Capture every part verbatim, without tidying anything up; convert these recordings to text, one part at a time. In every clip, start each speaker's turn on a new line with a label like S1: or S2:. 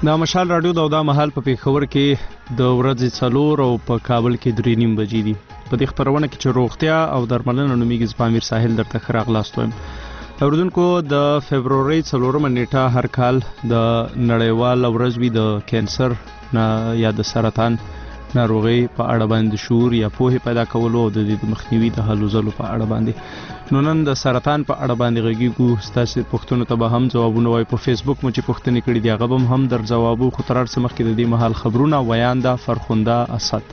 S1: د مشال رادیو د دا مهال په پیښور کې د ورځې څلور او په کابل کې درې نیم بجې دي. په دې خبرونه کې چې روغتیا او درملنه نومیږي زپامیر ساحل درته ښه راغلاست وایم. اوریدونکو د فبرورۍ څلورمه نیټه هر کال د نړیوال ورځ وي د کینسر نه یا د سرطان ناروغي په اړه باندې شعور یا پوهه پیدا کولو او د دې مخنیوي د هلو ځلو په اړه باندې. نو نن د سرطان په اړه باندې غږیږو. ستاسو پوښتنو ته به هم ځوابونه وای. په فیسبوک مو چې پوښتنې کړې دي هغه به هم در ځوابو. خو تر څو مخکې د دې مهال خبرونه ویانده فرخنده اسد.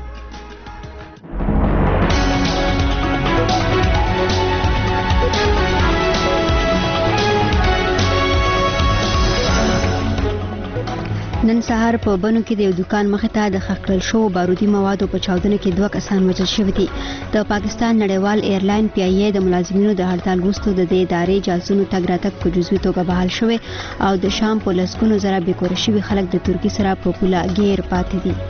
S2: نن سهار په بنو کې د یو دکان مخې ته د خښکړل شو بارودي موادو په چاودنه کې دوه کسان وژل شوي دي. د پاکستان نړیوال ایرلاین پی ای ای د ملازمینو د هړتال وروسته د دې ادارې جاسوسانو تګ راتګ په جزوي توګه بحال شوی او د شام په لسګونو زره بېکوره شوي خلک د ترکي سره په پوله ګیر پاتې دي.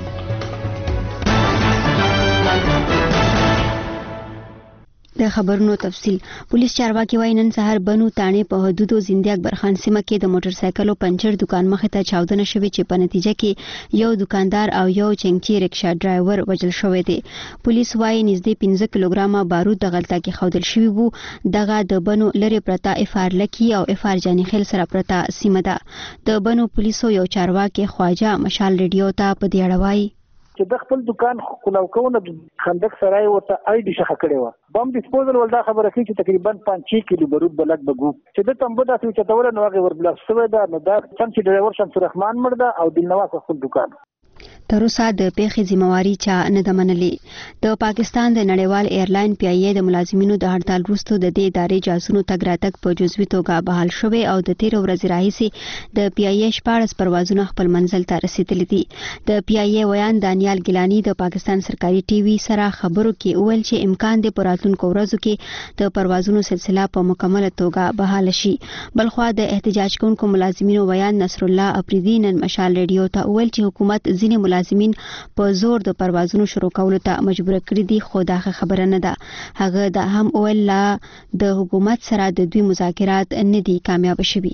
S2: د خبرونو تفصیل. پولیس چارواکي وايي نن سهار بنو تانې په حدودو زندې اکبر خان سیمه کې د موټر سایکلو پنچر دکان مخې ته چاودنه شوې چې په نتیجه کې یو دکاندار او یو چنګچي رکشا ډرایور وژل شوی دی. پولیس وايي نږدې پنځه کیلوګرامه بارود د غلطه کې ښودل شوي وو. دغه د بنو لري پرتا افار لکی او افار جاني خیل سره پرتا سیمه ده. د بنو پولیسو یو چارواکي خواجه مشال ریډیو ته په دې اړه وايي
S3: چې د خپل دکان خلاو کوونه خندق سرای ورته آی ډي شخه کړی و. بم ډیسپوزل ولدا خبره کوي چې تقریبا پنځه کیلو بارود بلک بګو چې د تنبو داسې چې تاول نو هغه وربلاس شوی دا نو دا څنګه ډرایور شمس الرحمن مړ ده او دلنواز خپل دکان. تر اوسه د پیښې ذمہواری چا نه ده منلې. د پاکستان د نړیوال ایرلاین پی ای ای د ملازمینو د هړتال وروسته د دې ادارې جاسوسانو تګ راتګ په جزوي توګه بحال شوی او د تیر ورځې راهیسې د پی ای ای شپاړس پروازونه خپل منزل ته رسیدلي دي. د پی ای ای ویان دانیال ګیلانی د پاکستان سرکاري ټي وي سره خبرو کې وویل چې امکان دی په راتلونکو ورځو کې د پروازونو سلسله په مکمله توګه بحال شي. بلخوا د احتجاج کوونکو ملازمینو ویان نصر الله افریدی نن مشال ریډیو ته وویل چې حکومت ځینې ملازمین په زور د پروازونو شروع کولو ته مجبور کړی دي خو دا خبره نه ده. هغه دا هم ویل لا د حکومت سره د دوی مذاکرات نه دي کامیاب شوي.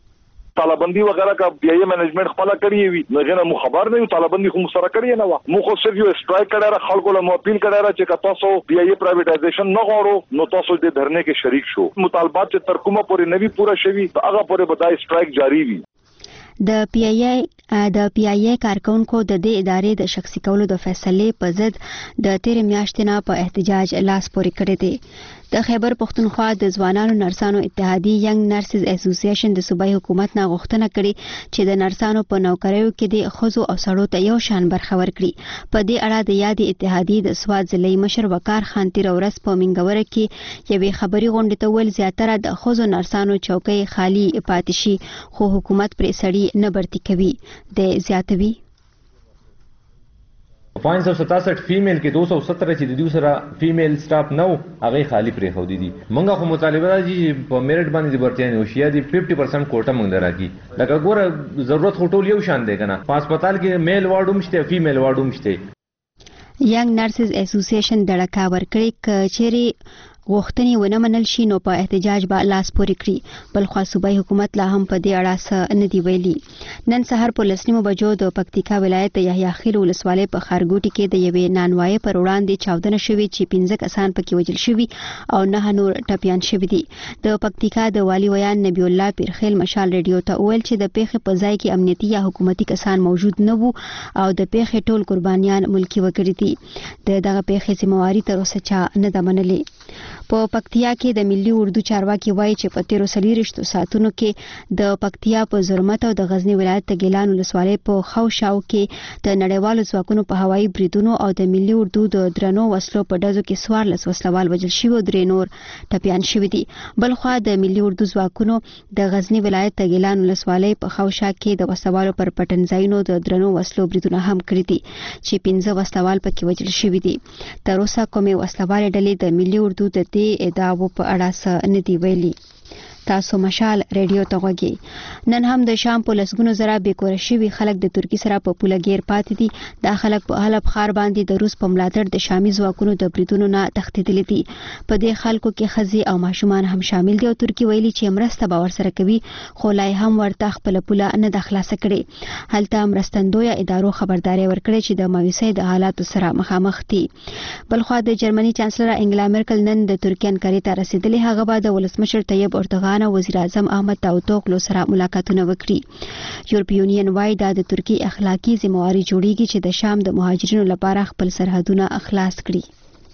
S4: طالبندی وغیرہ کا پی ای ای مینجمنٹ خپل کړی وي نو غنه مو خبر نه یو طالبندی خو سره کړی نه و. مو خو صرف یو سټرایک کړه را خلکو له اپیل کړه چې تاسو پی ای ای پرایویټایزیشن نه غواړو نو تاسو د دھرنے کې شریک شو. مطالبات چې تر کومه پورې نوی پورا شوي هغه پورې بدای سټرایک جاری وي.
S2: د پی ای ای د پی ای ای کارکونکو د دې ادارې د شخصي کولو د فیصلې په ضد د تیر میاشتې نه په احتجاج لاس پورې کړی دی. د خیبر پښتونخوا د ځوانانو نرسانو اتحادیه ینګ نرسز اسوسییشن د صوبایي حکومت نه غوښتنه کړې چې د نرسانو په نوکریو کې د ښځو او سړو ته یو شان برخه ورکړي. په دې اړه د یادې اتحادیې د سوات ضلعي مشر وقار خان تیر ورځ په منګوره کې یوې خبري غونډې ته ویل زیاتره د ښځو نرسانو چوکۍ خالی پاتې شي خو حکومت پرې سړي نه برتي کوي. د زیاتوي
S5: पाँच सौ सतासठ फीमेल کې दो सौ सत्रह چې د دوی سره فیمیل سټاف نو هغه خالی پرې خو دي. مونږه خو مطالبه راځي په میرټ باندې د برتیان او شیا دي پنځه پرسنټ کوټه مونږ دراږي. لکه ګوره ضرورت هټول یو شان دی کنه. په هسپتال کې میل وارډ هم شته فیمیل وارډ هم شته.
S2: ینګ نرسز اسوسییشن دړکا ورکړي کچېری غوښتنې ونه منل شي نو په احتجاج به لاس پورې کړي. بلخوا صوبایي حکومت لا هم په دې اړه څه نه دی ویلي. نن سهار په لسنیمو بجو د پکتیکا ولایت د یحیی خیل ولسوالۍ په خارګوټي کې د یوې نانوایي پر وړاندې چاودنه شوې چې پنځه کسان پکې وژل شوي او نه نور ټپیان شوي دي. د پکتیکا د والي ویان نبی الله پیرخیل مشال ریډیو ته ویل چې د پیښې په ځای کې امنیتي یا حکومتي کسان موجود نه وو او د پیښې ټول قربانیان ملکی وګړي دي. د دغه پیښې ذمہواری تر اوسه چا نه ده منلې. په پکتیا کې د ملي اردو چارواکي وایي چې په تیرو څلوېښتو ساعتونو کې د پکتیا په زرمت او د غزنی ولایت د ګیلان ولسوالۍ په خو شاو کې د نړیوالو ځواکونو په هوایي بریدونو او د ملي اردو د درنو وسلو په ډزو کې څوارلس وسلوال وژل شوي او درې نور ټپیان شوي دي. بلخوا د ملي اردو ځواکونو د غزنی ولایت د ګیلان ولسوالۍ په خو شا کې د وسلوالو پر پټنځایونو د درنو وسلو بریدونه هم کړي دي چې پنځه وسلوال پکې وژل شوي دي. تر اوسه کومې وسلوالې ډلې د ملي اردو د دې ادعاو په اړه څه نه دی ویلي. تاسو مشال ریډیو ته غوږی. نن هم د شام په لسګونو زره بیکور شوي خلک د ترکی سره په پولګیر پاتې دي. دا خلک په حلب ښار باندې د روس په ملاتړ د شامي ځواکونو د بریدونو نه تښتېدلي دي. په دې خلکو کې ښځې او ماشومان هم شامل دي او ترکی ویلي چې مرسته به ورسره کوي خو لا هم ورته خپل پوله نه د خلاصه کړي. هلته مرستندویه ادارو خبرداري ورکړې چې د مایوسۍ د حالاتو سره مخامخ دي. بلخوا د جرمني چانسلر انګلا مرکل نن د ترکیې انکارې ته رسیدلې. هغه به د ولسمشر طیب اردوغان او وزیر اعظم احمد داوطوغلو سره ملاقاتونه وکړي. یورپی یونین وايي دا د ترکیې اخلاقی ذمہواری جوړیږي چې د شام د مهاجرینو لپاره خپل سرحدونه خلاص کړي.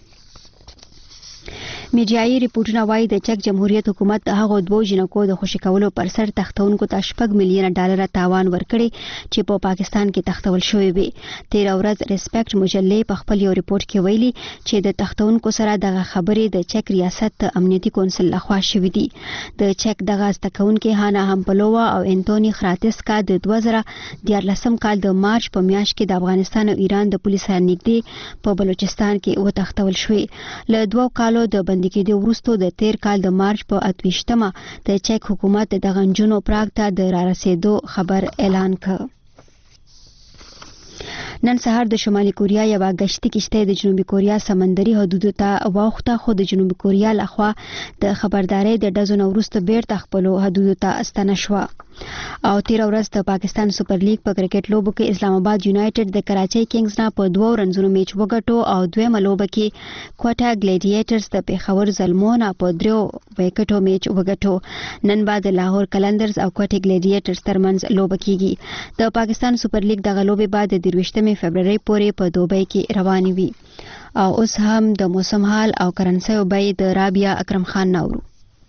S2: میډیایي ریپورتونه وايي د چک جمهوریت حکومت د هغو دوو جنکو د خوشي کولو پر سر تختونکو ته شپږ میلیونه ډالر تاوان ورکړي چې په پاکستان کې تختول شوی وي. تیر ورځ ریسپیکټ مجلې په خپل یو ریپورت کې ویلي چې د تختونکو سره دغه خبرې د چک ریاست امنیتي کونسل لخوا شوې دي. د چک دغه استکونکو هانا همپلووا او انټونی خراتسکا د دوه زره دیارلسم کال د مارچ په میاشت کې د افغانستان او ایران د پولیسو سره نږدې په بلوچستان کې وتښتول شوی. له دوه کالو د بندي کېدو وروسته د تیر کال د مارچ په اتویشتمه د چک حکومت د دغه نجونو پراګ ته د را رسیدو خبر اعلان کړ. نن سهار د شمالي کوریا یو غشتي کشته د جنوبي کوریا سمندري حدودو ته واوخته خو د جنوبي کوریا لخوا د خبرداري د ډزو وروسته بیرته خپل حدودو ته استنه شو. او تیر ورځ د پاکستان سپر لیګ په کرکټ لوبو کې اسلام آباد یونایټډ د کراچۍ کینګز نه په دوه رنزونو میچ وګټو او دویمه لوبه کې کوټا ګلیډیټرز د پیښور زلمونه په دریو وکټو میچ وګټو. نن بعد لاهور کلندرز او کوټا ګلیډیټرز ترمنځ لوبه کیږي. د پاکستان سپر لیګ دغه لوبه بعد د درویشتمې فبرवरी پورې په دوبۍ کې روانې وي. او اوس هم د موسم حال او کرنسي او بای د رابعه اکرم خان نورو.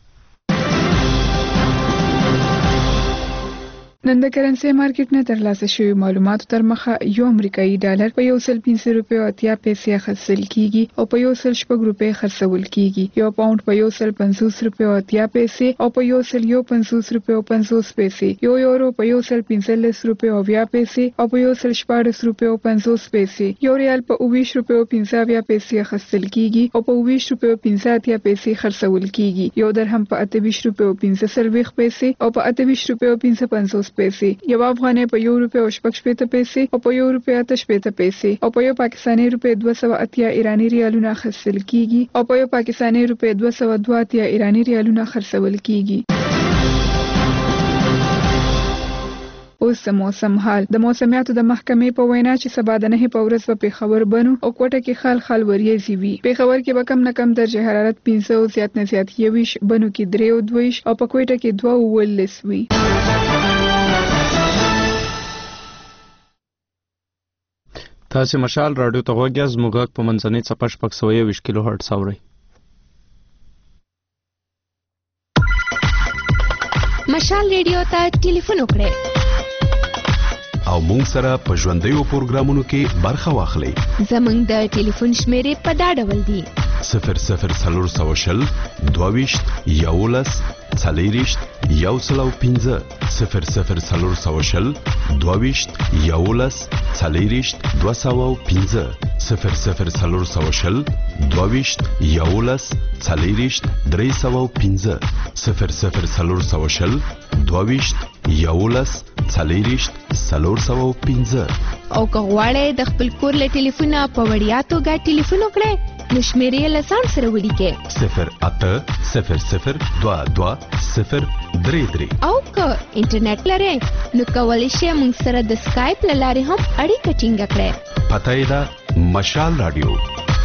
S6: نن د کرنسي مارکیټ نه ترلاسه شوی معلوماتو تر مخه یو امریکایي ډالر په یو سل پنځه روپۍ او اتیا پیسې خرڅل کیږي او په یو سل شپږ روپۍ خرڅول کیږي. یو پاوند په یو سل پنځوس روپۍ او اتیا پیسې او په یو سل یو پنځوس روپۍ او پنځوس پیسې. یو یورو په یو سل پنځلس روپۍ او اویا پیسې او په یو سل شپاړس روپۍ او پنځوس پیسې. یو ریال په اوویشت روپۍ او پنځه اویا پیسې خرڅل کیږي او په اوویشت روپۍ او پنځه اتیا پیسې خرڅول کیږي. یو درهم په اته ویشت روپۍ او پنځه څلوېښت پیسې او په اته ویشت روپۍ او پنځه پنځوس پیسې. یو افغانۍ په یو روپۍ او شپږ شپېته پیسې او په یو روپۍ اته شپېته پیسې او په یو پاکستاني روپۍ دوه سوه اتیا ایراني ریالونه خرڅل کیږي او په یو پاکستاني روپۍ دوه سوه دوه اتیا ایراني ریالونه خرڅول کیږي. اوس د موسم حال. د موسمیاتو د محکمې په وینا چې سبا د نهي په ورځ په پیښور بنو او کوټه کې خال خال وریځي وي. پیښور کې به کم نه کم درجه حرارت پنځه او زیات نه زیات یویش، بنو کې درې او دویش او په کوټه کې دوه او ولس وي.
S1: تاسو مشال رادیو ته غوږی از موږ په منځنۍ څپه شپږ سوه یوویشت کیلو هرتز اورئ.
S7: مشال ریډیو ته ټلیفون وکړئ
S8: او مونږ سره په ژوندیو پروګرامونو کې برخه واخلئ.
S7: زمونږ د ټلیفون شمیرې په دا ډول دي:
S8: صفر صفر څلور سوه شل دوهویشت یولس څلېرویشت یو سل او پنځه صفر صفر څلور سوه شل دوهویشت یولس څلېرویشت دوه سوه او پنځه صفر صفر څلور سوه شل دوهویشت یولس څلېرویشت درې سوه او پنځه صفر صفر څلور سوه شل دوهویشت یولس څلېرویشت څلور سوه او پنځه.
S7: او که غواړئ د خپل کور له ټلیفونه په وړیا توګه ټلیفون وکړئ نو شمیرې له ځان سره ولیکئ:
S8: صفر اته صفر صفر دوه دوه صفر درې درې.
S7: او که انټرنیټ لرئ نو کولی شئ موږ سره د سکایپ له لارې هم اړیکه ټینګه کړئ.
S8: پته یې ده مشال رادیو.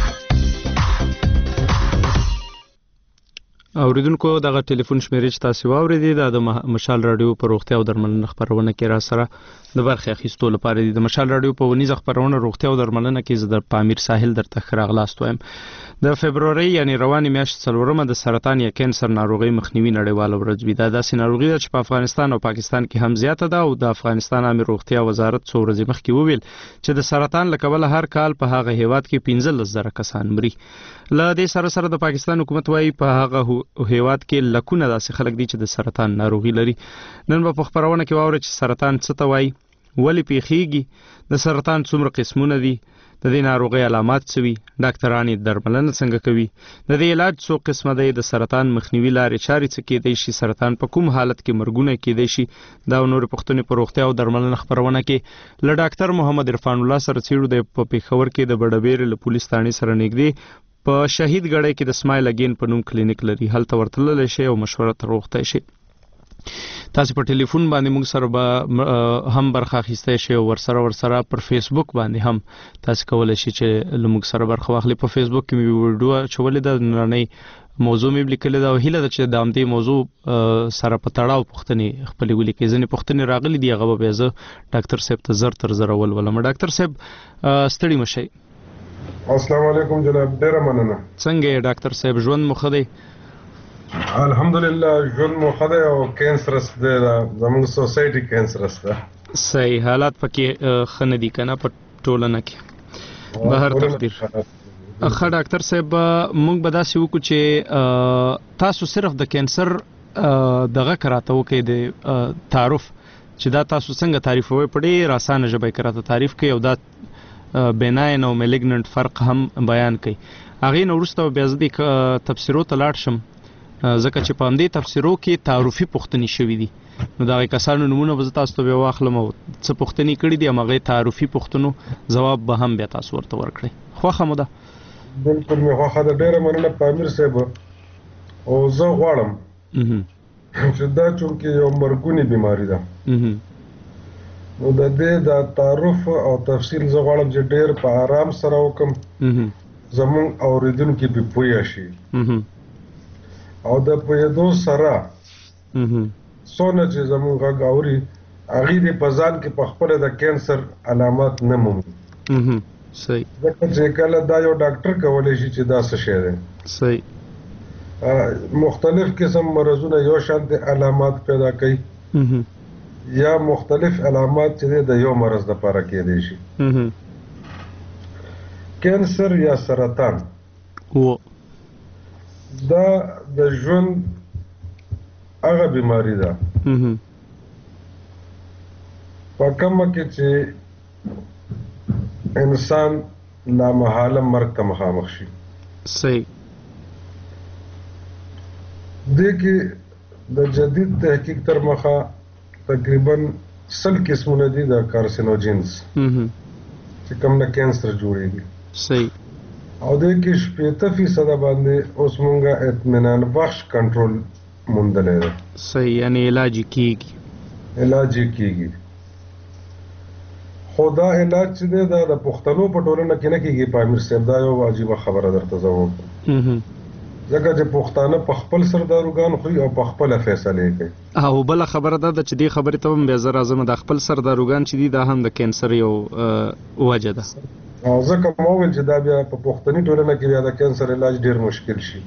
S1: اوریدونکو دغه ټلیفون شمیرې چې تاسو واوریدئ دا د مشال رادیو په روغتیا او درملنه خبرونه کې را سره د برخې اخیستو لپاره دي. د مشال رادیو په ونیزه خبرونه روغتیا او درملنه کې زه د پامیر ساحل درته ښه راغلاست وایم. د فبرवरी یعنی روانې میاشت څلورمه د سرطان یا کینسر ناروغي مخنیوي نړیواله ورځ وي. دا داسې ناروغي ده چې په افغانستان او پاکستان کې هم زیاته ده او د افغانستان عامه روغتیا وزارت څو ورځې مخکې وویل چې د سرطان له کبله هر کال په هغه هیواد کې پنځلس زره کسان مري. له دې سره سره د پاکستان حکومت وايي په هغه هیواد کې لکونه داسې خلک دي چې د سرطان ناروغي لري. نن په خبرونه کې واورئ چې سرطان څه ته وایي، ولې پیښیږي، د سرطان څومره قسمونه دي، د دې ناروغي علامات څه وي، ډاکټران یې درملنه څنګه کوي، د دې علاج څو قسمه دی، د سرطان مخنیوي لارې چارې څه کېدای شي، سرطان په کوم حالت کې مرګونه کېدای شي، دا نور پوښتنې په روغتیا او درملنه خبرونه کې له ډاکټر محمد عرفان الله سره څېړو. د په پېښور کې د بډبېرې له پولیس تاڼې سره نږدې په شهید ګړی کې د سمایل اګین په نوم کلینیک لري، هلته ورتللی شي او مشوره تر وخته شي. تاسو په ټلیفون باندې موږ سره به هم برخه اخیستی شئ او ورسره ورسره پر فیسبوک باندې هم تاسو کولی شئ چې له موږ سره برخه واخلئ. په فیسبوک کې مې ویډیو اچولې ده، نننۍ موضوع مې لیکلې ده او هیله ده چې د همدې موضوع سره په تړاو پوښتنې خپلې ولیکئ. ځینې پوښتنې راغلي دي، هغه به بیا زه ډاکټر صاحب ته زر تر زره ولولم. ډاکټر صاحب ستړي مه شئ.
S9: السلام علیکم جناب، ډېره مننه.
S1: څنګه یې ډاکټر صاحب، ژوند مو ښه دی؟
S9: الحمدلله ژوند مو ښه دی او کینسرس دی، زموږ سوسایټي کینسرس ده.
S1: صحیح، حالات پکې ښه نه دي که نه په ټولنه کې، بهر تقدیر. ښه ډاکټر صاحب، موږ به داسې وکړو چې تاسو صرف د کینسر دغه که راته وکئ، د تعارف چې دا تاسو څنګه تعریفوئ، په ډېر اسانه ژبه یې که راته تعریف کړئ او دا بیناین او میلیګننټ فرق هم بیان کړئ. هغې نه وروسته بیا زه دې تفسیرو ته لاړ شم، ځکه چې په همدې تفسیرو کې تعارفي پوښتنې شوي دي، نو د هغې کسانو نومونه به زه تاسو ته بیا واخلم او څه پوښتنې کړي دي، همغې تعارفي پوښتنو ځواب به هم بیا تاسو ورته ورکړئ. خوښه مو ده؟
S9: بلکل مې خوښه ده، ډېره مننه پامیر صاحب. او زه غواړم چې دا چونکې یو مرګونې بیماري ده، نو د دې د تعارف او تفصیل زه غواړم چې ډېر په آرام سره وکړم، زموږ اورېدونکي پرې پوه شي او د پوهېدو سره څونه چې زموږ غږ اوري هغې دې په ځان کې په خپله د کینسر علامات نه مومي.
S1: صحیح،
S9: ځکه چې کله دا یو ډاکټر کولی شي چې دا څه شی دی.
S1: صحیح،
S9: مختلف قسم مرضونه یو شانتې علامات پیدا کوي یا مختلف علامات چې دی د یو مرض دپاره کېدی شي. کینسر یا سرطان دا د ژوند هغه بیماری ده په کومه کې چې انسان لامحاله مرګ ته مخامخ شي.
S1: صحیح،
S9: دې کې د جدید تحقیق تر مخه تقریبا سل قسمونه دي د کارسینوجینز چې کوم نه کینسر جوړېږي.
S1: صحیح،
S9: او دې کې شپېته فیصده باندې اوس مونږه اطمینان بخش کنټرول موندلی دی.
S1: صحیح، یعنی علاج کېږي.
S9: علاج کېږي، خو دا علاج چې دی دا د پښتنو په ټولنه کې نه کېږي. پامیر صاحب دا یو عجیبه خبره درته زه وکړم، ځکه چې پښتانه په خپل سر داروګان خوري او په خپله فیصلې کوي.
S1: او بله خبره دا ده چې دې خبرې ته هم بیا زه راځم، د خپل سر داروګان چې دي دا هم د کینسر یو وجه ده.
S9: او ځکه ما وویل چې دا بیا په پښتني ټولنه کې بیا د کینسر علاج ډېر مشکل شي.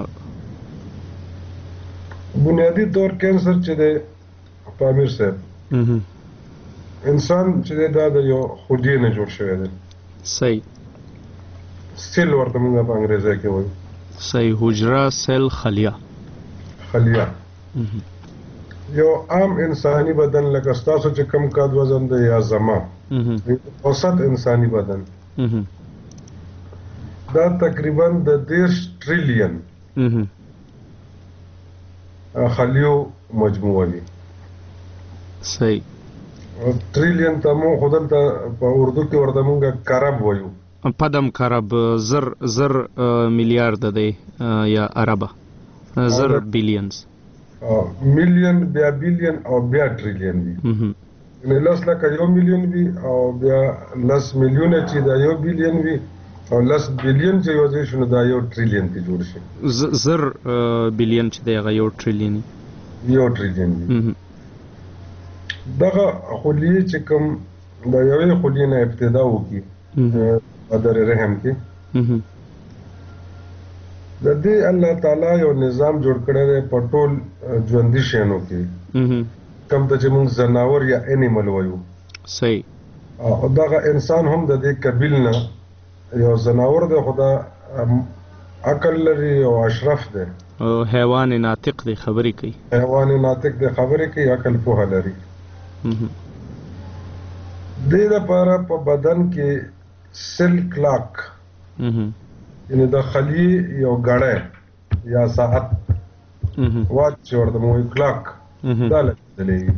S9: بنیادي طور کینسر چې دی پامیر صاحب، انسان چې دی دا د یو خودیې نه جوړ شوی دی.
S1: صحیح،
S9: سیل ورته موږ په انګریزي کې وایو.
S1: صحیح، حجره، سیل، خلیه.
S9: خلیه یو عام انساني بدن لکه ستاسو چې کم قد وزن دی یا زما اوسط انساني بدن دا تقریبا د دېرش ټریلیون خلیو مجموعه دي.
S1: صحیح،
S9: ټریلیون ته مو خو دلته په اردو کې ورته مونږ کرب وایو.
S1: پدم کرب زر زر میلیارد دی یا اربه زر بیلیونز.
S9: میلیون بیا بیلیون او بیا ټریلیون دي، یعنې لس لکه یو میلیون وي او بیا لس میلیونه چې دا یو بیلیون وي او لس بیلیون چې یو ځای شو نو دا یو ټریلیون کې جوړ شي.
S1: زر بیلیون چې دی هغه یو ټریلیون
S9: یو ټریلیون وي. دغه خلیې چې کوم د یوې خلیې نه ابتدا وکړي په در رحم کې، د دې الله تعالی یو نظام جوړ کړی دی په ټول ژوندي شیانو کې، کوم ته چې موږ ځناور یا انیمل وایو.
S1: صحیح،
S9: او دغه انسان هم د دې قبیل نه یو ځناور دی، خو دا عقل لري او اشرف دی،
S1: حیوان ناطق دی، خبرې کوي.
S9: حیوان ناطق دی، خبرې کوي، عقل پوهه لري. دې لپاره په بدن کې سیل کلاک یعنی د خلیې یو غړی یا ساعت واچ چې ورته موږ کلاک دا لګېدلی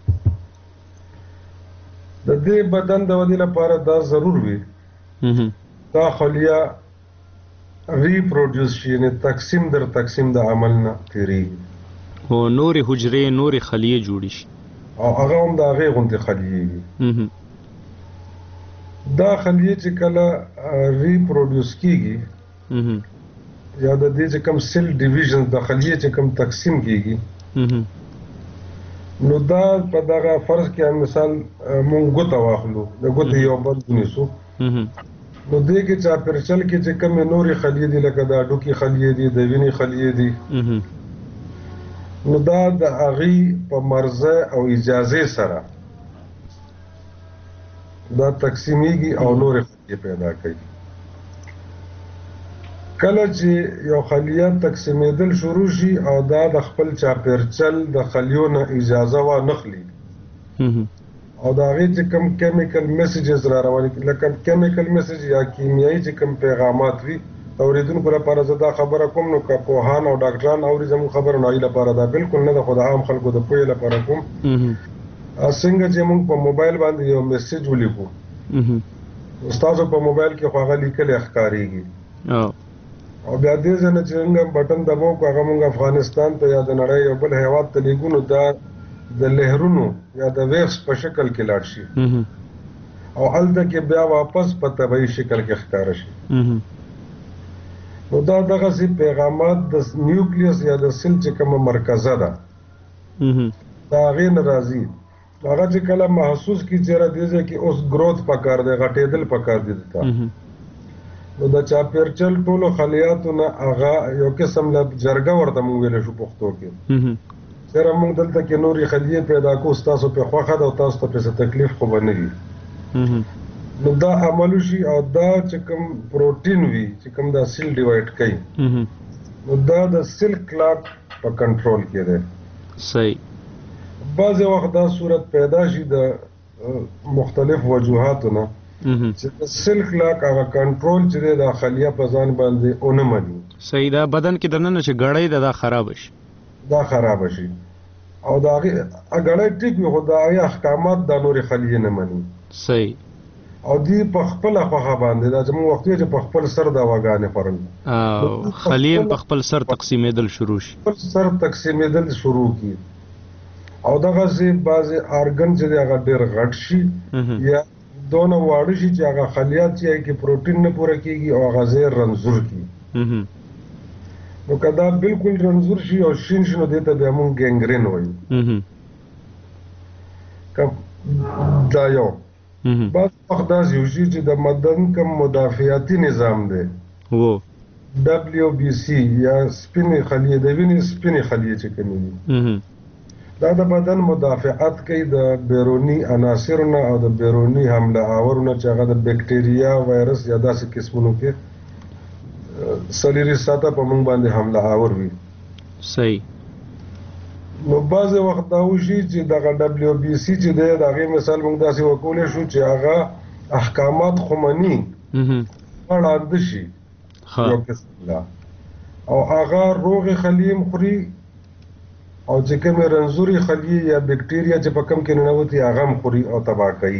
S9: د دې بدن د ودې لپاره دا ضرور وي دا خلیه ریپروډیوس شي یعنی تقسیم در تقسیم د عمل نه تېرېږي
S1: او نورې حجرې نورې خلیې جوړې شي
S9: او هغه هم د هغې غوندې خلیې وي دا خلیې چې کله ریپروډیوس کېږي یا د دې چې کوم سیل ډیویژن د خلیې چې کوم تقسیم کېږي نو دا په دغه فرض کې مثال مونږ ګوته واخلو د ګوتې یو بند ونیسو نو دې کې چاپېرچل کې چې کومې نورې خلیې دي لکه د هډوکي خلیې دي د وینې خلیې دي نو دا د هغې په مرزه او اجازې سره دا تقسیمیږي او نورې خلیې پیدا کوي کله چې یو خلیه تقسیمېدل شروع شي او دا د خپل چاپېرچل د خلیو نه اجازه وانخلي او د هغې چې کوم کیمیکل میسیجز را روانې لکه کیمیکل میسیج یا کیمیایي چې کوم پیغامات وي د اورېدونکو لپاره زه دا خبره کوم نو که پوهان او ډاکټران اوري زموږ خبره نو هغې لپاره دا بالکل نه ده خو د عام خلکو د پوهې لپاره کوم څنګه چې موږ په موبایل باندې یو میسیج ولیکو ستاسو په موبایل کې خو هغه لیکلی ښکارېږي او بیا دې ځای نه چې موږ بټن دباو کړو هغه موږ افغانستان ته یا د نړۍ یو بل هېواد ته لیږو نو دا د لهرونو یا د ویوز په شکل کې لاړ شي او هلته کې بیا واپس په طبیعي شکل کې ښکاره شي نو دا دغسې پیغامات د نیوکلیس یا د سیل چې کومه مرکزه ده د هغې نه راځي هغه چې کله محسوس کړي چې یاره دې ځای کې اوس گروث پکار دی غټېدل پکار دي دته نو د چاپېرچل ټولو خلیاتو نه هغه یو قسم له جرګه ورته موږ ویلی شو پښتو کې چېرې موږ دلته کې نورې خلیې پیدا کړو ستاسو پرې خوښه ده او تاسو ته پرې څه تکلیف خو به نه وي نو دا عمل وشي او دا چې کوم پروټین وي چې کوم دا سیل ډیوایډ کوي نو دا د سیل کلاک په کنټرول کې دی
S1: صحیح
S9: بعضې وخت دا صورت پیدا شي د مختلف وجوهاتو نه چې د سیل کلاک هغه کنټرول چې دی دا خلیه په ځان باندې ونه مني
S1: صحیح دا بدن کې دننه چې ګړی ده دا خرابه شي
S9: دا خرابه شي او د هغې ګړی ټیک وي خو د هغې احکامات دا نورې خلیې نه مني
S1: صحیح
S9: او دوی په خپله خوښه باندې دا زموږ وخت چې په خپل سر د هواګانې خوړل
S1: او خلیې په خپل سر تقسیمېدل شروع شي
S9: خپل سر تقسیمېدل شروع کړي او دغسې بعضې ارګن چې دی هغه ډېر غټ شي یا دونه واړه شي چې هغه خلیات چې هغې کې پروټین نه پوره کېږي او هغه ځای رنځور کړي نو که دا بالکل رنځور شي او شین شي نو دې ته بیا مونږ ګینګرین وایو که دا یو بعض وخت داسې وشي چې د بدن کوم مدافعتي نظام دی ډبلیو بي سي یا سپینې خلیې د وینې سپینې خلیې چې کومې دي دا د بدن مدافعت کوي د بیروني عناصرو نه او د بیروني حمله آورو نه چې هغه د بیکټیریا وایرس یا داسې قسمونو کې سلیري ساته په موږ باندې حمله آور وي
S1: صحیح
S9: نو بعضې وخت دا وشي چې دغه ډبلیو بي سي چې دی د هغې مثال موږ داسې وکولی شو چې هغه احکامات خو مني ړانده شي یو قسم لا او هغه روغې خلیې هم خوري او چې کومې رنځوري خلیې یا بکټیریا چې په کم کې ننوتي هغه هم خوري او تباه کوي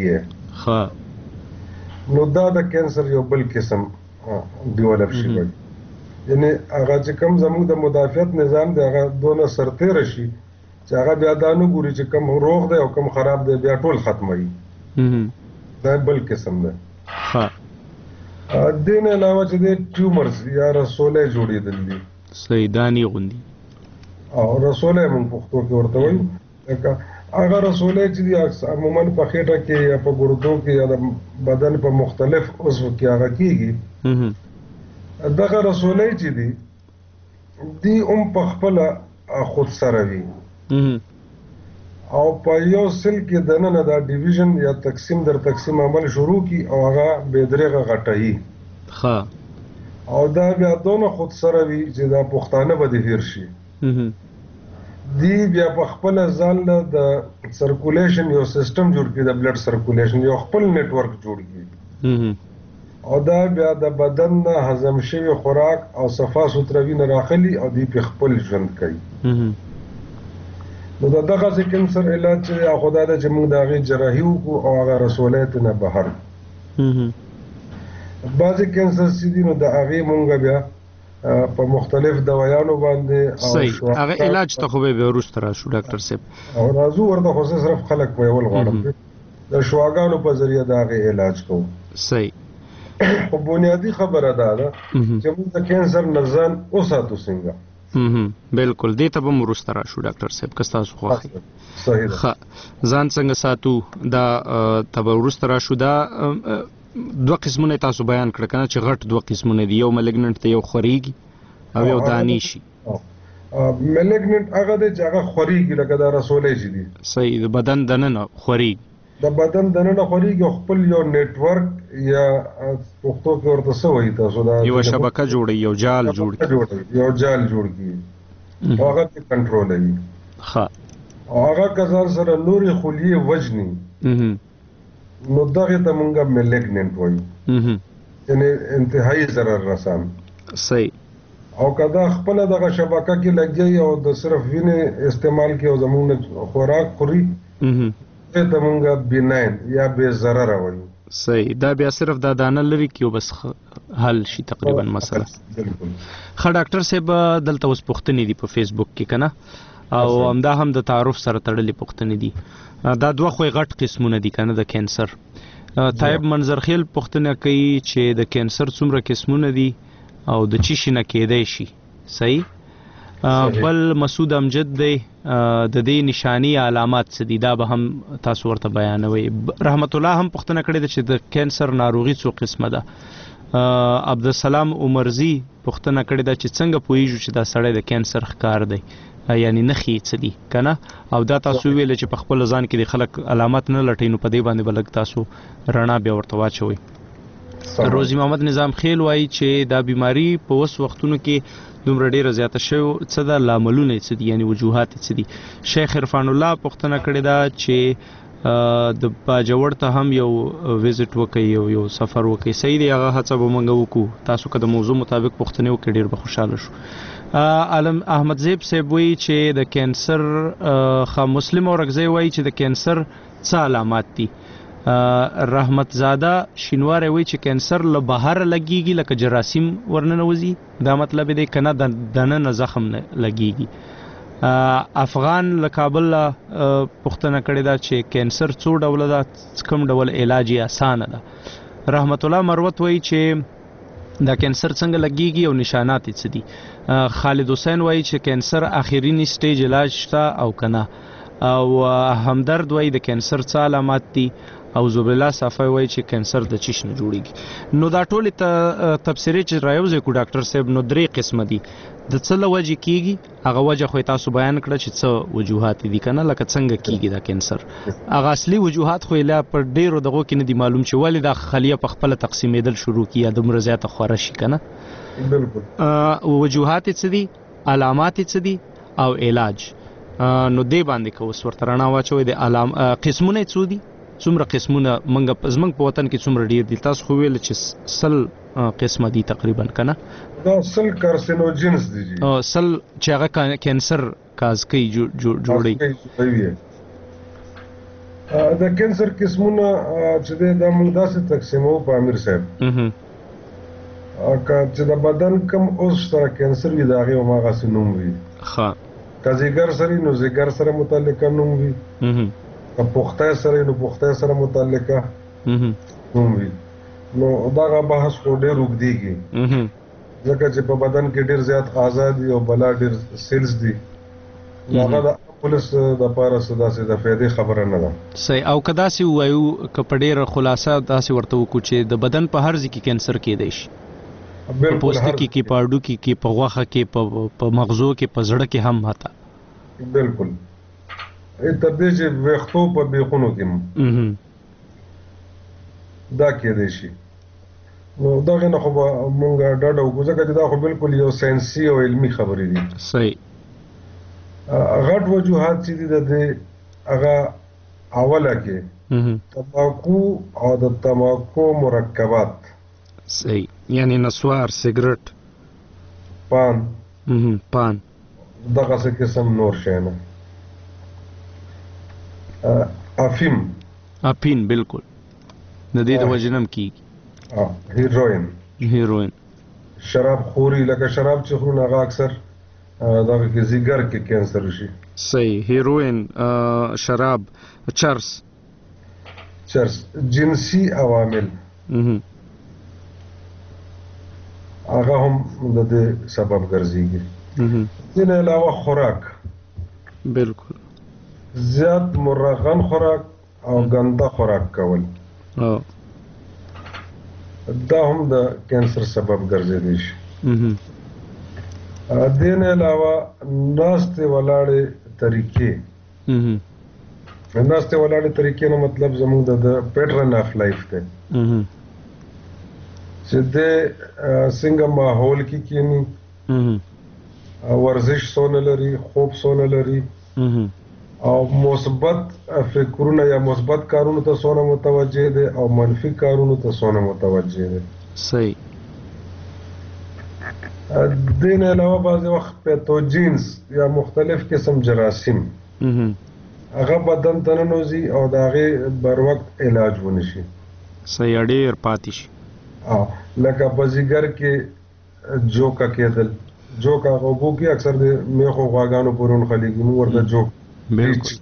S9: یې نو دا د کینسر یو بل قسم ډیولپ شي یعنی هغه چې کوم زموږ د مدافعت نظام دی هغه دونه سرتېره شي چې هغه بیا دا نه ګوري چې کوم روغ دی او کوم خراب دی بیا ټول ختموي دا بل قسم دی دې نه علاوه چې دی ټیومرز یا رسولی جوړېدل دي
S1: صحیح دانې غوندي
S9: او رسولی موږ پښتو کې ورته وایو لکه هغه رسولی چې دي عموما په خېټه کې یا په ګردو کې یا د بدن په مختلف عضو کې هغه کېږي دغه رسولی چې دي دی هم په خپله خود سره وي او په یو سل کې دننه دا ډیویژن یا تقسیم در تقسیم عمل شروع کی او هغه بېدرېغه غټوي او دا بیا دونه خود سره وي چې دا پښتانه به دې هېر شي دی بیا په خپله ځان له د سرکولیشن یو سیسټم جوړ کړي د بلډ سرکولیشن یو خپل نیټورک جوړ کړي او دا بیا د بدن نه هضم شوی خوراک او صفا سوتروي نه راخلي او دی په خپل ژوند کوي. نو دا دغه کینسر علاج چې هغه دا چې موږ د هغې جراحي وکړو او هغه رسولیت نه بهر. بعضې کینسر چې دي نو د هغې موږ بیا په مختلف دوايانو باندې
S1: صحیح هغه علاج ته خو به وروسته راشو ډاکټر صاحب.
S9: او راځو ورته خو صرف خلک پوهول غواړم د شواګانو په ذریعه د هغې علاج کوو.
S1: صحیح
S9: خو بنیادی خبره دا ده چې موږ د کینسر نه ځان وساتو څنګه.
S1: بالکل دې ته به مو وروسته راشو ډاکټر صاحب که ستاسو خوښه
S9: صحیح ده.
S1: ځان څنګه ساتو دا ته به وروسته راشو. دا دوه قسمونه تاسو بیان کړه کنه چې غټ دوه قسمونه دي، یو ملیګننټ ته یو خوريږي او یو دانی شي.
S9: ملیګننټ هغه د هغه خوريږي لکه دا رسولې چې دي
S1: صحیح د بدن دننه خوريږي
S9: د بدن دننه خوريږي خپل یو نتورک یا پښتو کې ورته څه وایي تاسو دا
S1: یو شبکه جوړي یو جال جوړي
S9: یو جال جوړ کی هغه کې کنټرول وي.
S1: ها
S9: هغه کزار سره نوري خلیه وجني نو دغه ته مونږه ملیګننټ وایو یعنی انتهایی ضرر رسان.
S1: صحیح
S9: او کدا خپل دغه شبکه کې لګي او د صرف وینې استعمال کې او زمونږ خوراک خوري ته مونږه بناین یا بے ضرر وایو.
S1: صحیح دا بیا صرف دا دانه لري کیو بس حل شي تقریبا مسله.
S9: بالکل
S1: خا ډاکټر صاحب دلته اوس پوښتنې دي په فیسبوک کې کنه او همدا هم د تعارف سره تړلې پوښتنې دي. دا دوه خو غټ قسمونه دي کنه د کینسر. طيب منظرخیل پوښتنه کوي چې د کینسر څومره قسمونه دي او د چی شي نه کېدای شي. صحیح بل مسعود امجد دی د دې نشانی علامات څه دي دا به هم تاسو ورته بیانوي. رحمت الله هم پوښتنه کړې ده چې د کینسر ناروغي څو قسمه ده. عبدالسلام عمرزی پوښتنه کړې ده چې څنګه پوهیږو چې دا سړی د کینسر ښکار دی یعنی نخي څه دي کنه او دا تاسو ویل چې په خپل ځان کې د خلک علامات نه لټي نو په دې باندې بلګ تاسو رڼا بیا ورته واچوي. روزي محمد نظام خیل وایي چې دا بیماری په وس وختونو کې دومره ډیره زیاته شوی څه د لاملونه څه دي یعنی وجوهات څه دي. شیخ عرفان الله پوښتنه کړې ده چې د باجوړ ته هم یو وزټ وکي یو یو سفر وکي. صحیح دی هغه هڅه به مونږ وکړو تاسو که د موضوع مطابق پوښتنه وکړئ ډیر به خوشاله شو. علم احمد زیب صاحب وایي چې د کینسر خا مسلم اورګزی وایي چې د کینسر څه علامات دي. رحمت زاده شینوار وایي چې کینسر له بهر لګیږي لکه جراثیم ورننوزي دا مطلب دی کنه د دننه زخم نه لګیږي. افغان له کابل پوښتنه کړې ده چې کینسر څو ډوله ده کوم ډول علاج یې اسانه ده. رحمت الله مروت وایي چې دا کینسر څنګه لګیږي او نشانات یې څه دي. خالد حسین وایي چې کینسر اخرینی سټیج علاج شته او کنه. او همدرد وایي د کینسر څه علامات دي او زبر الله صافی وایي چې کینسر د چیش نه جوړیږي. نو دا ټول ته تفسیری چې رايوځي کو ډاکټر صاحب نو درې قسمه دي د څه لوجه کیږي هغه وجه خو تاسو بیان کړ چې څه وجوهات دي کنه لکه څنګه کیږي دا کینسر. هغه اصلي وجوهات خو لا پر ډیرو دغه کې نه دي معلوم چې ولې دا خلیه په خپل تقسیمېدل شروع کیه د مرزيات خوره شي کنه.
S9: بالکل
S1: وجوهات څه دي علامات څه دي او علاج نو دې باندې کو اوس ورته رڼا واچوي د علام قسمونه څو دي څومره قسمونه منګ زمنګ په وطن کې څومره ډیر دي تاسو خو ویل چې سل قسمه دي تقریبا کنه
S9: دا سل کارسینوجنز دي
S1: او سل چې هغه کینسر کاز کوي جوړي.
S9: دا کینسر قسمونه چې دا موږ داسې تقسیمو په امیر صاحب چې د بدن کم اوس سره کینسر وي دا هغه ماغه سنوم وي.
S1: ښه
S9: که زیګر سره نو زیګر سره متعلقه نوم وي که پخته سره نو پخته سره متعلقه نوم وي. نو دا بحث خو ډېر اوږدېږي ځکه چې په بدن کې ډېر زیات اعضا دي او بلا ډېر سیلز دي هغه د پولیس د پاره داسې د فایدې خبره نه ده.
S1: صحیح او که داسې ووایو که په ډېره خلاصه داسې ورته وکړو چې د بدن په هر ځای کې کینسر کېدی شي په پوستکي کې په هډوکي کې په غوښه کې په مغزو کې په زړه کې هم هتا.
S9: بالکل تر دې چې ویښتو په بیخونو کې دا کېدی شي. نو دغه نه خو به مونږ ډاډه وکړو ځکه چې دا خو بالکل یو ساینسي او علمي خبرې دي.
S1: صحیح
S9: غټ وجوهات چې دي د دې هغه اوله کې تماکو او د تماکو مرکبات
S1: صحیح، یعنی نسوار، سیګریټ،
S9: پان
S1: پان
S9: دغه څه قسم نور شیانه. افیم
S1: اپین بالکل د دې د وجنم کیږي.
S9: هیروین
S1: هیروین
S9: شراب خوري، لکه شراب چې خورو هغه اکثر دغه کې زیګر کې کینسر شي.
S1: صحیح، هیروین، شراب، چرس
S9: چرس جنسي عوامل هغه هم د دې سبب ګرځيږي. دین علاوه خوراک،
S1: بالکل
S9: زیات مرغن خوراک او ګنده خوراک کول
S1: او
S9: دا هم د کینسر سبب ګرځیدي شي. دین علاوه ناستې ولاړې طریقې، ناستې ولاړې طریقې نه مطلب زموږ د پیټرن اف لایف دی چې د څنګه ماحول کې کینی، ورزش سونه لري، خوب سونه لري او مثبت فکرونه یا مثبت کارونو ته سونه متوجه دي او منفي کارونو ته سونه متوجه دي.
S1: صحیح.
S9: دین علاوه بعض وخت پیتوجینز یا مختلف قسم جراثیم هغه بدن ته ننوځي او د هغې بر وخت علاج ونشي.
S1: صحیح، ډېر پاتې شي.
S9: لکه په ځیګر کې جوکه کېدل، جوک هغه اوبو کې اکثر د میخو غواګانو پورې نښلېږي، موږ ورته جوک
S1: بالکل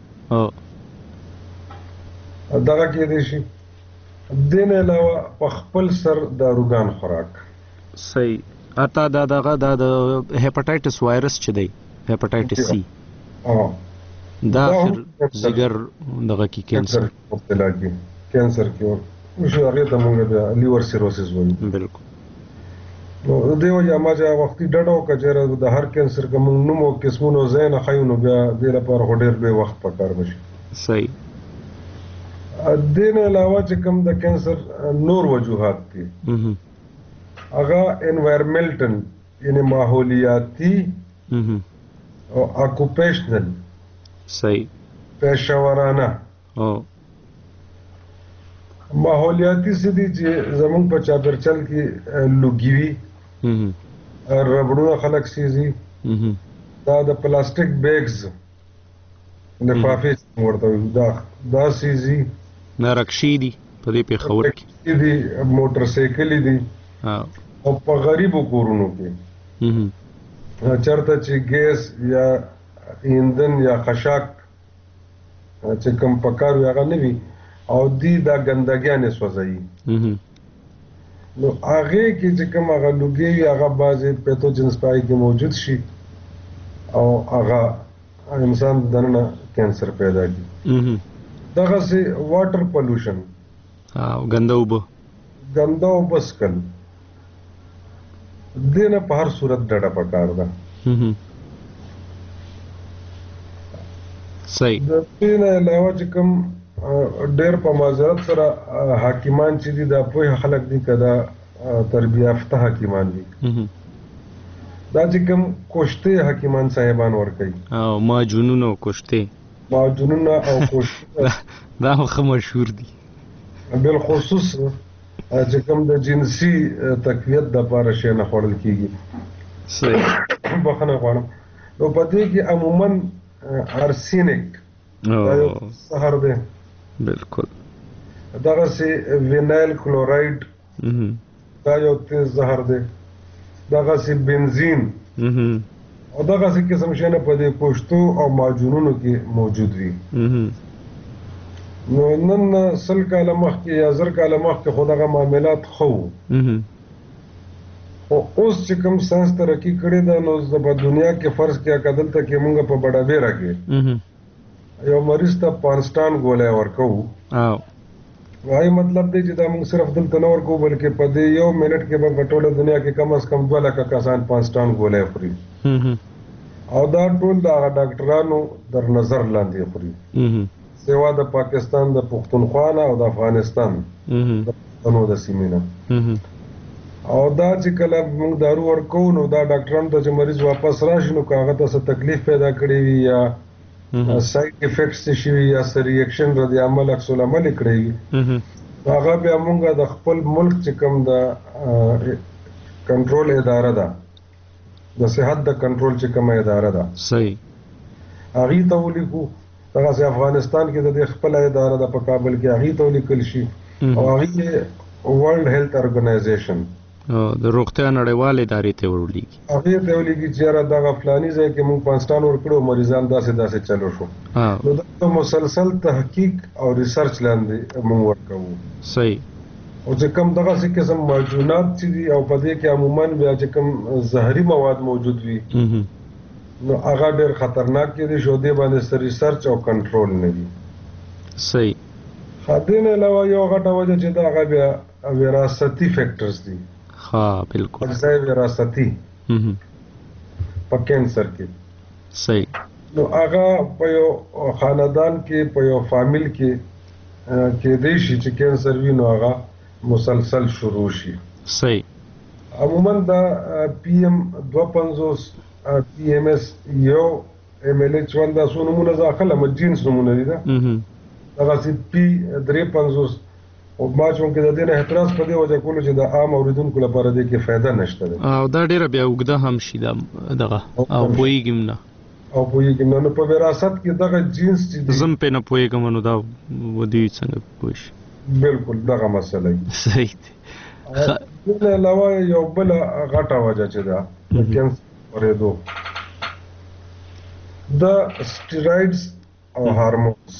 S9: دغه کېدی شي. دین علاوه په خپل سر داروګان خوراک.
S1: صحیح. اته دا دغه د هیپاټایټس وایرس چې دی، هیپاټایټس سی، دا اخر ځیګر دغه کې کینسر
S9: مبتلا کی کینسر کې شو، هغه ته موږ د لیور سیروسس وایو.
S1: بالکل.
S9: نو دیو یا ما چې وختي ډډو کچره د هر کینسر کوم نومو قسمونو زین خایونو بیا د لپاره هډیر به وخت پکار بشي.
S1: صحیح.
S9: دین علاوه چې کوم د کینسر نور وجوهات دي هغه انوایرمنټل یعنی ماحولیاتی او اکوپیشنل.
S1: صحیح.
S9: پیشورانه
S1: او
S9: ماحولیاتی سدي چې زمونږ په چاپرچل کې لوګي ربړونه خلک سيزي، دا د پلاستیک بیگز لفافې ورته دا دا سيزي
S1: نه رکشي دي په دې پیښور کې
S9: دي، موټر سایکل دي او په غریبو کورونو کې چرته چې ګیس یا ایندن یا خشاک چې کوم پکار وي هغه نه وي او دی دا ګندګیانې سوځي. نو هغه کې چې کوم هغه لوګي هغه بعضې پیتوجنز پای کې موجود شي او هغه انسان دننه کینسر پیدا کړي. دغسې واټر پولوشن
S1: او ګنده اوبه
S9: ګنده اوبه څښل دې نه په هر صورت ډډه پکار ده.
S1: صحیح.
S9: د دې نه علاوه چې کوم ډېر په معذرت سره حاکمان چې دي دا پوهه خلک دي که دا تربیه یافته حاکمان دي، دا چې کوم کوشتې حاکمان صاحبان ورکوي
S1: او معجونونه او کوشتې
S9: معجونونه او کوشتې
S1: دا خو ښه مشهور دي،
S9: بالخصوص چې کوم د جنسي تقویت دپاره شی نه خوړل کېږي.
S1: صحیح.
S9: بخښنه غواړم. نو په دې کې عموما ارسینک دا یو زهر دی.
S1: بالکل.
S9: دغسې وینایل کلورایډ دا یو تیز زهر دی. دغسې بنزین او دغسې قسم شیانه په دې کوشتو او معجونونو کې موجود وي. نو نن سل کاله مخکې یا زر کاله مخکې خو دغه معاملات ښه وو، خو اوس چې کوم ساینس ترقي کړې ده نو په دنیا کې فرض کړه که دلته کې مونږ په بډابیره کې یو مریض ته پانسټان ګولی ورکوو، وايي مطلب دی چې دا موږ صرف دلته نه ورکوو بلکې په دې یو منټ کې به په ټوله دنیا کې کم از کم دوه لکه کسان پانسټان ګولی خوري او دا ټول د هغه ډاکټرانو در نظر لاندې خوري، سوا د پاکستان د پښتونخوا نه او د افغانستان د پښتنو د سیمې نه. او دا چې کله موږ دارو ورکوو نو دا ډاکټرانو ته چې مریض واپس راشي نو که هغه ته څه تکلیف پیدا کړی وي یا سایډ افیکټس شي وي یا څه ریاکشن رد عمل عکس العمل یې کړی وي هغه بیا مونږ د خپل ملک چې کوم د کنټرول اداره ده د صحت د کنټرول چې کومه اداره ده
S1: صحیح
S9: هغه ته ولیکو دغه افغانستان کې د خپل اداره د په کابل کې هغه ته ولیکل شي او هغه ورلد هیلث ارګنایزیشن
S1: د روغتیا نړیوال ادارې ته ورلیږي
S9: هغه ته ولېږي چې را دغه فلاني ځای کې موږ پاکستان ورکړو مریضان داسې داسې چلو شو نو دا مسلسل تحقیق او ریسرچ لاندې موږ ورکوو
S1: صحیح
S9: او چې کوم دغه څه قسم معجونات چې دي او په دې کې عموما بیا چې کوم زهري مواد موجود وي نو هغه ډېر خطرناک دي شو دې باندې سر ریسرچ او کنټرول نه دي
S1: صحیح
S9: خاطر علاوه یو غټه وجه چې دا هغه بیا وراثتي فیکټرز دي
S1: ها بالکل
S9: ځای وراثتي په کینسر کې
S1: صحیح
S9: نو هغه په یو خاندان کې په یو فامیل کې کې دی شي چې کینسر وي نو هغه مسلسل شروع شي
S1: صحیح
S9: عموما دا پی ایم دو پنځوس پی ایم اس یو ایم ایل ایچ ون دا څو نمونه داخله مجینس نمونه دي دا هغه سي پی درې پنځوس او ما چې ممکن د دې نه اعتراض په دې وجه کولو چې د عام اوریدونکو لپاره دې کې فایده نشته
S1: او دا ډیره بیا وګړه هم شي دا دغه او پویګم نه
S9: او پویګم نه په وراثت کې دغه جینس چې
S1: زم په نه پویګم نو دا ودی څنګه پوښ
S9: بالکل دغه مسله
S1: صحیح
S9: دی د علاوه یو بل غټه وجه چې دا د کینسر ورېدو د سټیرايډز او هارمونز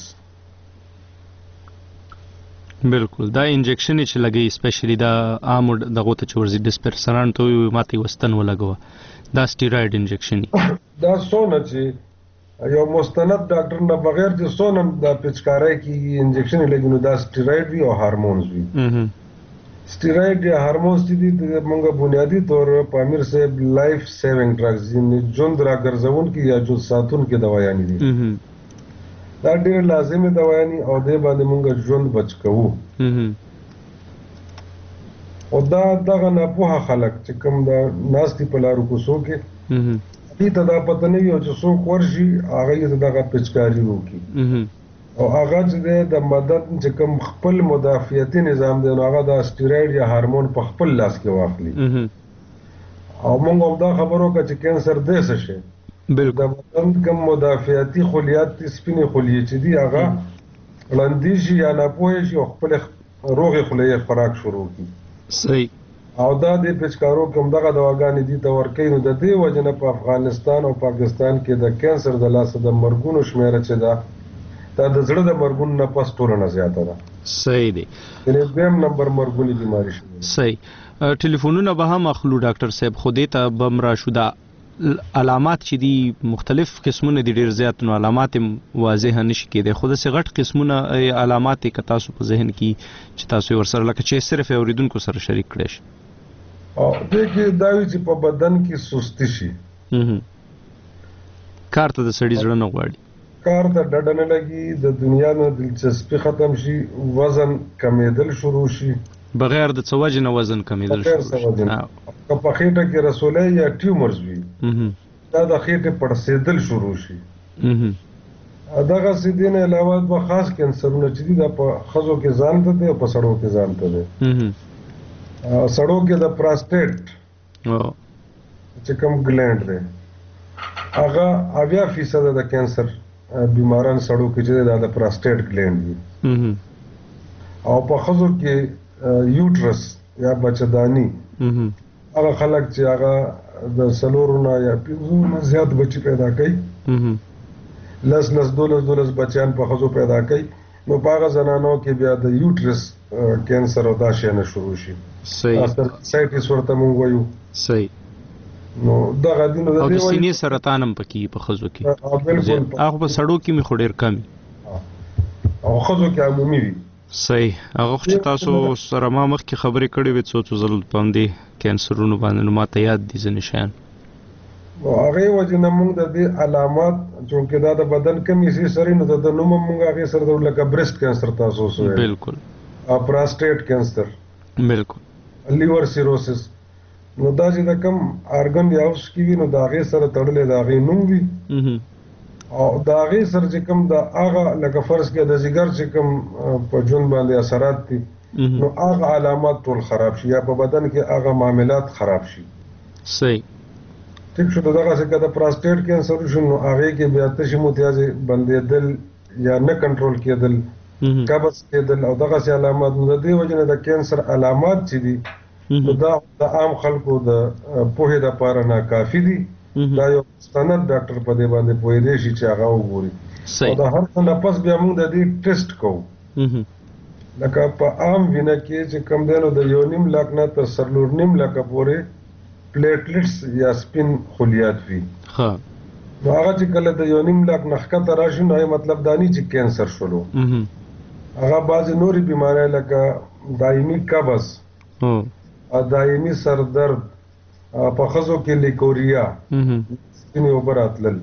S1: بالکل دا انجکشن چې لګي سپیشلی دا عام دغه ته چورزي ډسپرسران ته ماته وستن ولګو دا سټیرايډ انجکشن
S9: دا سونه چې یو مستند ډاکټر نه بغیر چې سونه د پچکارای کې انجکشن لګي نو دا سټیرايډ وی او هارمونز وی سټیرايډ یا هارمونز دي د موږ بنیادی طور په امیر صاحب لایف سیوینګ ډرګز یعنی ژوند راګرځون کې یا ژوند ساتون کې دوايان دي دا ډېر لازمي دوايان او دې باندې موږ ژوند بچ کوو او دا دغه نه په خلک چې کوم دا ناستي په لارو کوڅو کې دې ته دا پته نه وي چې څوک ورشي هغه یې دغه پچکاري وکړي او هغه چې د مدد چې کوم خپل مدافعتي نظام دی نو هغه د سټیرايډ یا هارمون په خپل لاس کې واخلي او موږ هم دا خبرو کا چې کینسر دې څه شي
S1: بالکل
S9: د بدن کوم مدافعتي خلیات سپینې خلیې چې دي هغه وړاندې شي یا نه پوهې شي او خپل روغې خلیې خوراک شروع کړي
S1: صحیح
S9: او دا د پچکارو کوم دغه دواګانې دي ته ورکوي نو د دې وجه نه په افغانستان او پاکستان کې د کینسر د لاسه د مرګونو شمیره چې ده دا د زړه د مرګونو نه پس ټوله نه زیاته ده
S1: صحیح دی
S9: یعنې دویم نمبر مرګونی بیماري شوې
S1: صحیح ټلیفونونه به هم اخلو ډاکټر صاحب خو دې ته به هم راشو دا علامات چې دي مختلف قسمونه دي ډېر زیات نو علامات واضح نشي کېدای خو داسې غټ قسمونه علامات که تاسو په ذهن کې چې تاسو ورسره لکه چې صرف اوریدونکو سره شریک کړئ شي
S9: او دې کې دا وي چې په بدن کې سستی شي
S1: کار ته د سړي زړه نه غواړي
S9: کار ته ډډه نه لګي د دنیا نه دلچسپي ختم شي وزن کمیدل شروع شي
S1: بغیر د څه وجې نه وزن کمیدل شروع شي
S9: که په خېټه کې رسولی یا ټیومرز وي دا د خېټې پړسېدل شروع شي دغسې دې نه علاوه دوه خاص کینسرونه چې دي دا په ښځو کې ځان ته دی او په سړو کې ځان ته دی سړو کې د پراسټیټ چې کوم ګلینډ دی هغه اویا فیصد د کینسر بیماران سړو کې چې دا د پراسټیټ ګلینډ وي او په ښځو کې یوټرس یا بچه‌داني هغه خلک چې هغه د څلورو نه یا پنځو نه زیات بچي پیدا کوي لس لس دولس دولس بچیان په ښځو پیدا کوي نو په هغه زنانو کې بیا د یوټرس کینسر او دا شیانه شروع شي
S1: صحیح
S9: سایټس ورته مونږ وایو
S1: صحیح
S9: نو دغه دي نو د
S1: دې سینې سرطان هم پکې په ښځو کې هغه په سړو کې مې خو ډېر کم
S9: او ښځو کې عمومي وي
S1: صحیح هغه چې تاسو سره ما مخکې خبرې کړې وې څو څو ځل په همدې کینسرونو باندې نو ماته یاد دي ځینې شیان
S9: نو هغې وجې نه موږ د دې علامات چونکې دا د بدن کم حصې سره نو د نوم هم موږ هغې سره لکه برست کینسر تاسو وسوی
S1: بالکل
S9: پراسټیټ کینسر
S1: بالکل
S9: لیور سیروسس نو دا چې د کم ارګن یا اوس کې وي نو د هغې سره تړلی د هغې نوم وي او د هغې سره چې کوم د هغه لکه فرض کړه د ځیګر چې کوم په ژوند باندې اثرات دي نو هغه علامات ټول خراب شي یا په بدن کې هغه معاملات خراب شي.
S1: صحیح.
S9: ټیک شو. دغه څه کده پراسټیټ کینسر شو نو هغه کې بیا تشي متیازه بندېدل یا نه کنټرول کېدل، قبض کېدل او دغه څه علامات. نو د دې وجنه د کینسر علامات چې دي نو دا د عام خلکو د پوهې لپاره نه کافي دي. دا یو ستاندرد ډاکټر په دې باندې پوهې دی چې هغه وګوري. او دا هر څه نه پس بیا موږ د دې ټیسټ کوو. لکه په عام وینه کې چې کوم دی نو د یو نیم لاک نه تر څلور نیم لاکه پورې پلیټلیټس یا سپین خلیات وي. ها نو هغه چې کله د یو نیم لاک نه ښکته راشي نو مطلب دا نه چې کینسر شولو. هغه بعضې نورې بیمارۍ لکه دایمي قبض، دایمي سردرد، په ښځو کې لیکوریا، سپینې اوبه راتلل،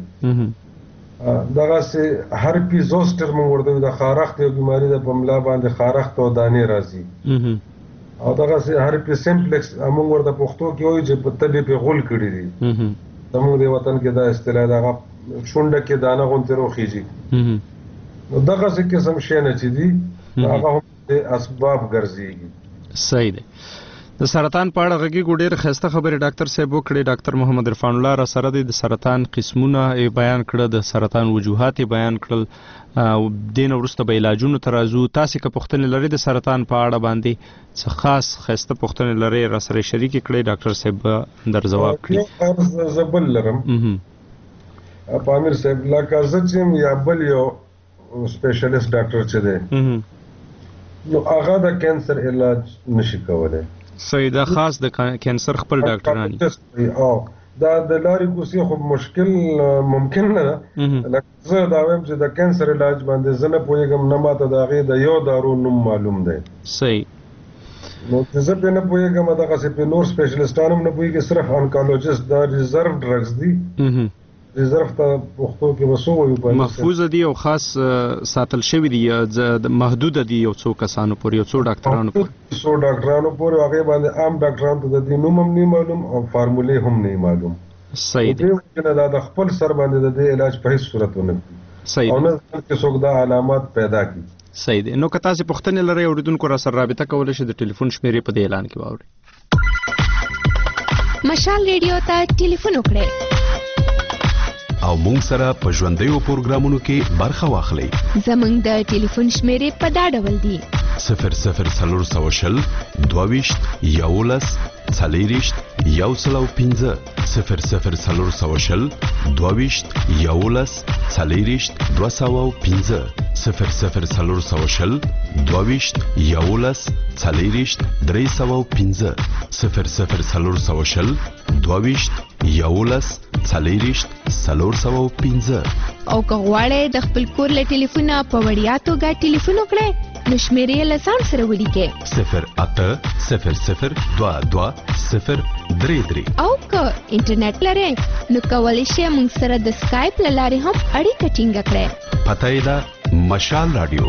S9: دغسې هرپي زوسټر موږ ورته وایو د خارښت یو بیماري ده، په ملا باندې خارښت او دانې راځي. او دغسې هرپي سمپلکس موږ ورته پښتو کې وایو چې په تبې پې غول کړي دي. زموږ د وطن کې دا اصطلاح ده، هغه شونډه کې دانه غوندې روخیږي. نو دغسې قسم شیانه چې دي هغه هم د اسباب ګرځېږي.
S1: صحیح دی. د سرطان په اړه غږیږو، ډېر ښایسته خبرې ډاکټر صاحب وکړې. ډاکټر محمد عرفان الله را سره دی. د سرطان قسمونه یې بیان کړه، د سرطان وجوهات یې بیان کړل، دې نه وروسته به علاجونو ته راځو. تاسې که پوښتنې لرئ د سرطان په اړه باندې څه خاص ښایسته پوښتنې لرئ را سره شریکې کړئ، ډاکټر صاحب به در ځواب کړي.
S9: یو عرض زه بل لرم پامیر صاحب، لکه زه چې یم یا بل یو سپیشلیست ډاکټر چې دی نو هغه د کینسر علاج نشي کولی.
S1: صحیح. دا خاص د کینسر خپل ډاکټران دي.
S9: او دا د لارې کوسې خو مشکل ممکن نه ده. لکه زه دا وایم چې د کینسر علاج باندې زه نه پوهېږم، نه ماته د هغې د یو دارو نوم معلوم دی.
S1: صحیح.
S9: نو چې زه پرې نه پوهېږم، دغسې پرې نور سپیشلیسټان هم نه پوهېږي، صرف انکالوجست دا ریزرو ډرګز دي. ریزرو ته پښتو کې به څه وایو؟
S1: محفوظ دي او خاص ساتل شوي دي، محدوده دي یو څو کسانو پورې، یو څو ډاکټرانو پورې.
S9: څو ډاکټرانو پورې هغې باندې عام ډاکټرانو ته د دې نوم هم نه معلوم او فارمولې هم نه معلوم.
S1: صحیح دی.
S9: دا د خپل سر باندې د دې علاج په هیڅ صورت ونه کړي.
S1: صحیح.
S9: او نه چې څوک دا علامات پیدا کړي.
S1: صحیح دی. نو که تاسې پوښتنې لرئ اورېدونکو را سره رابطه کولی شئ، د ټلیفون شمېرې په دې اعلان کې واورئ.
S7: مشال ریډیو ته ټلیفون وکړئ
S8: او مونږ سره په ژوندیو پروګرامونو کې برخه واخلئ.
S7: زمونږ د ټلیفون شمېرې په دا ډول دي:
S8: صفر صفر څلور سوه شل دوه ویشت یولس څلېرویشت یو سل او پنځه، صفر صفر څلور سوه شل دوه ویشت یولس څلېرویشت دوه سوه او پنځه، صفر صفر څلور سوه شل دوه ویشت یولس څلېرویشت درې سوه او پنځه، صفر صفر څلور سوه شل دوه ویشت یولس څلېرویشت څلور سوه او پنځه.
S7: او که غواړئ د خپل کور له ټلیفونه په وړیا توګه ټلیفون وکړئ نو شمېرې یې له ځان سره ولیکئ:
S8: صفر اته صفر صفر دوه دوه صفر درې درې.
S7: او که انټرنیټ لرئ نو کولی شئ موږ سره د سکایپ له لارې هم اړیکه ټینګه کړئ.
S8: پته یې ده مشال راډیو.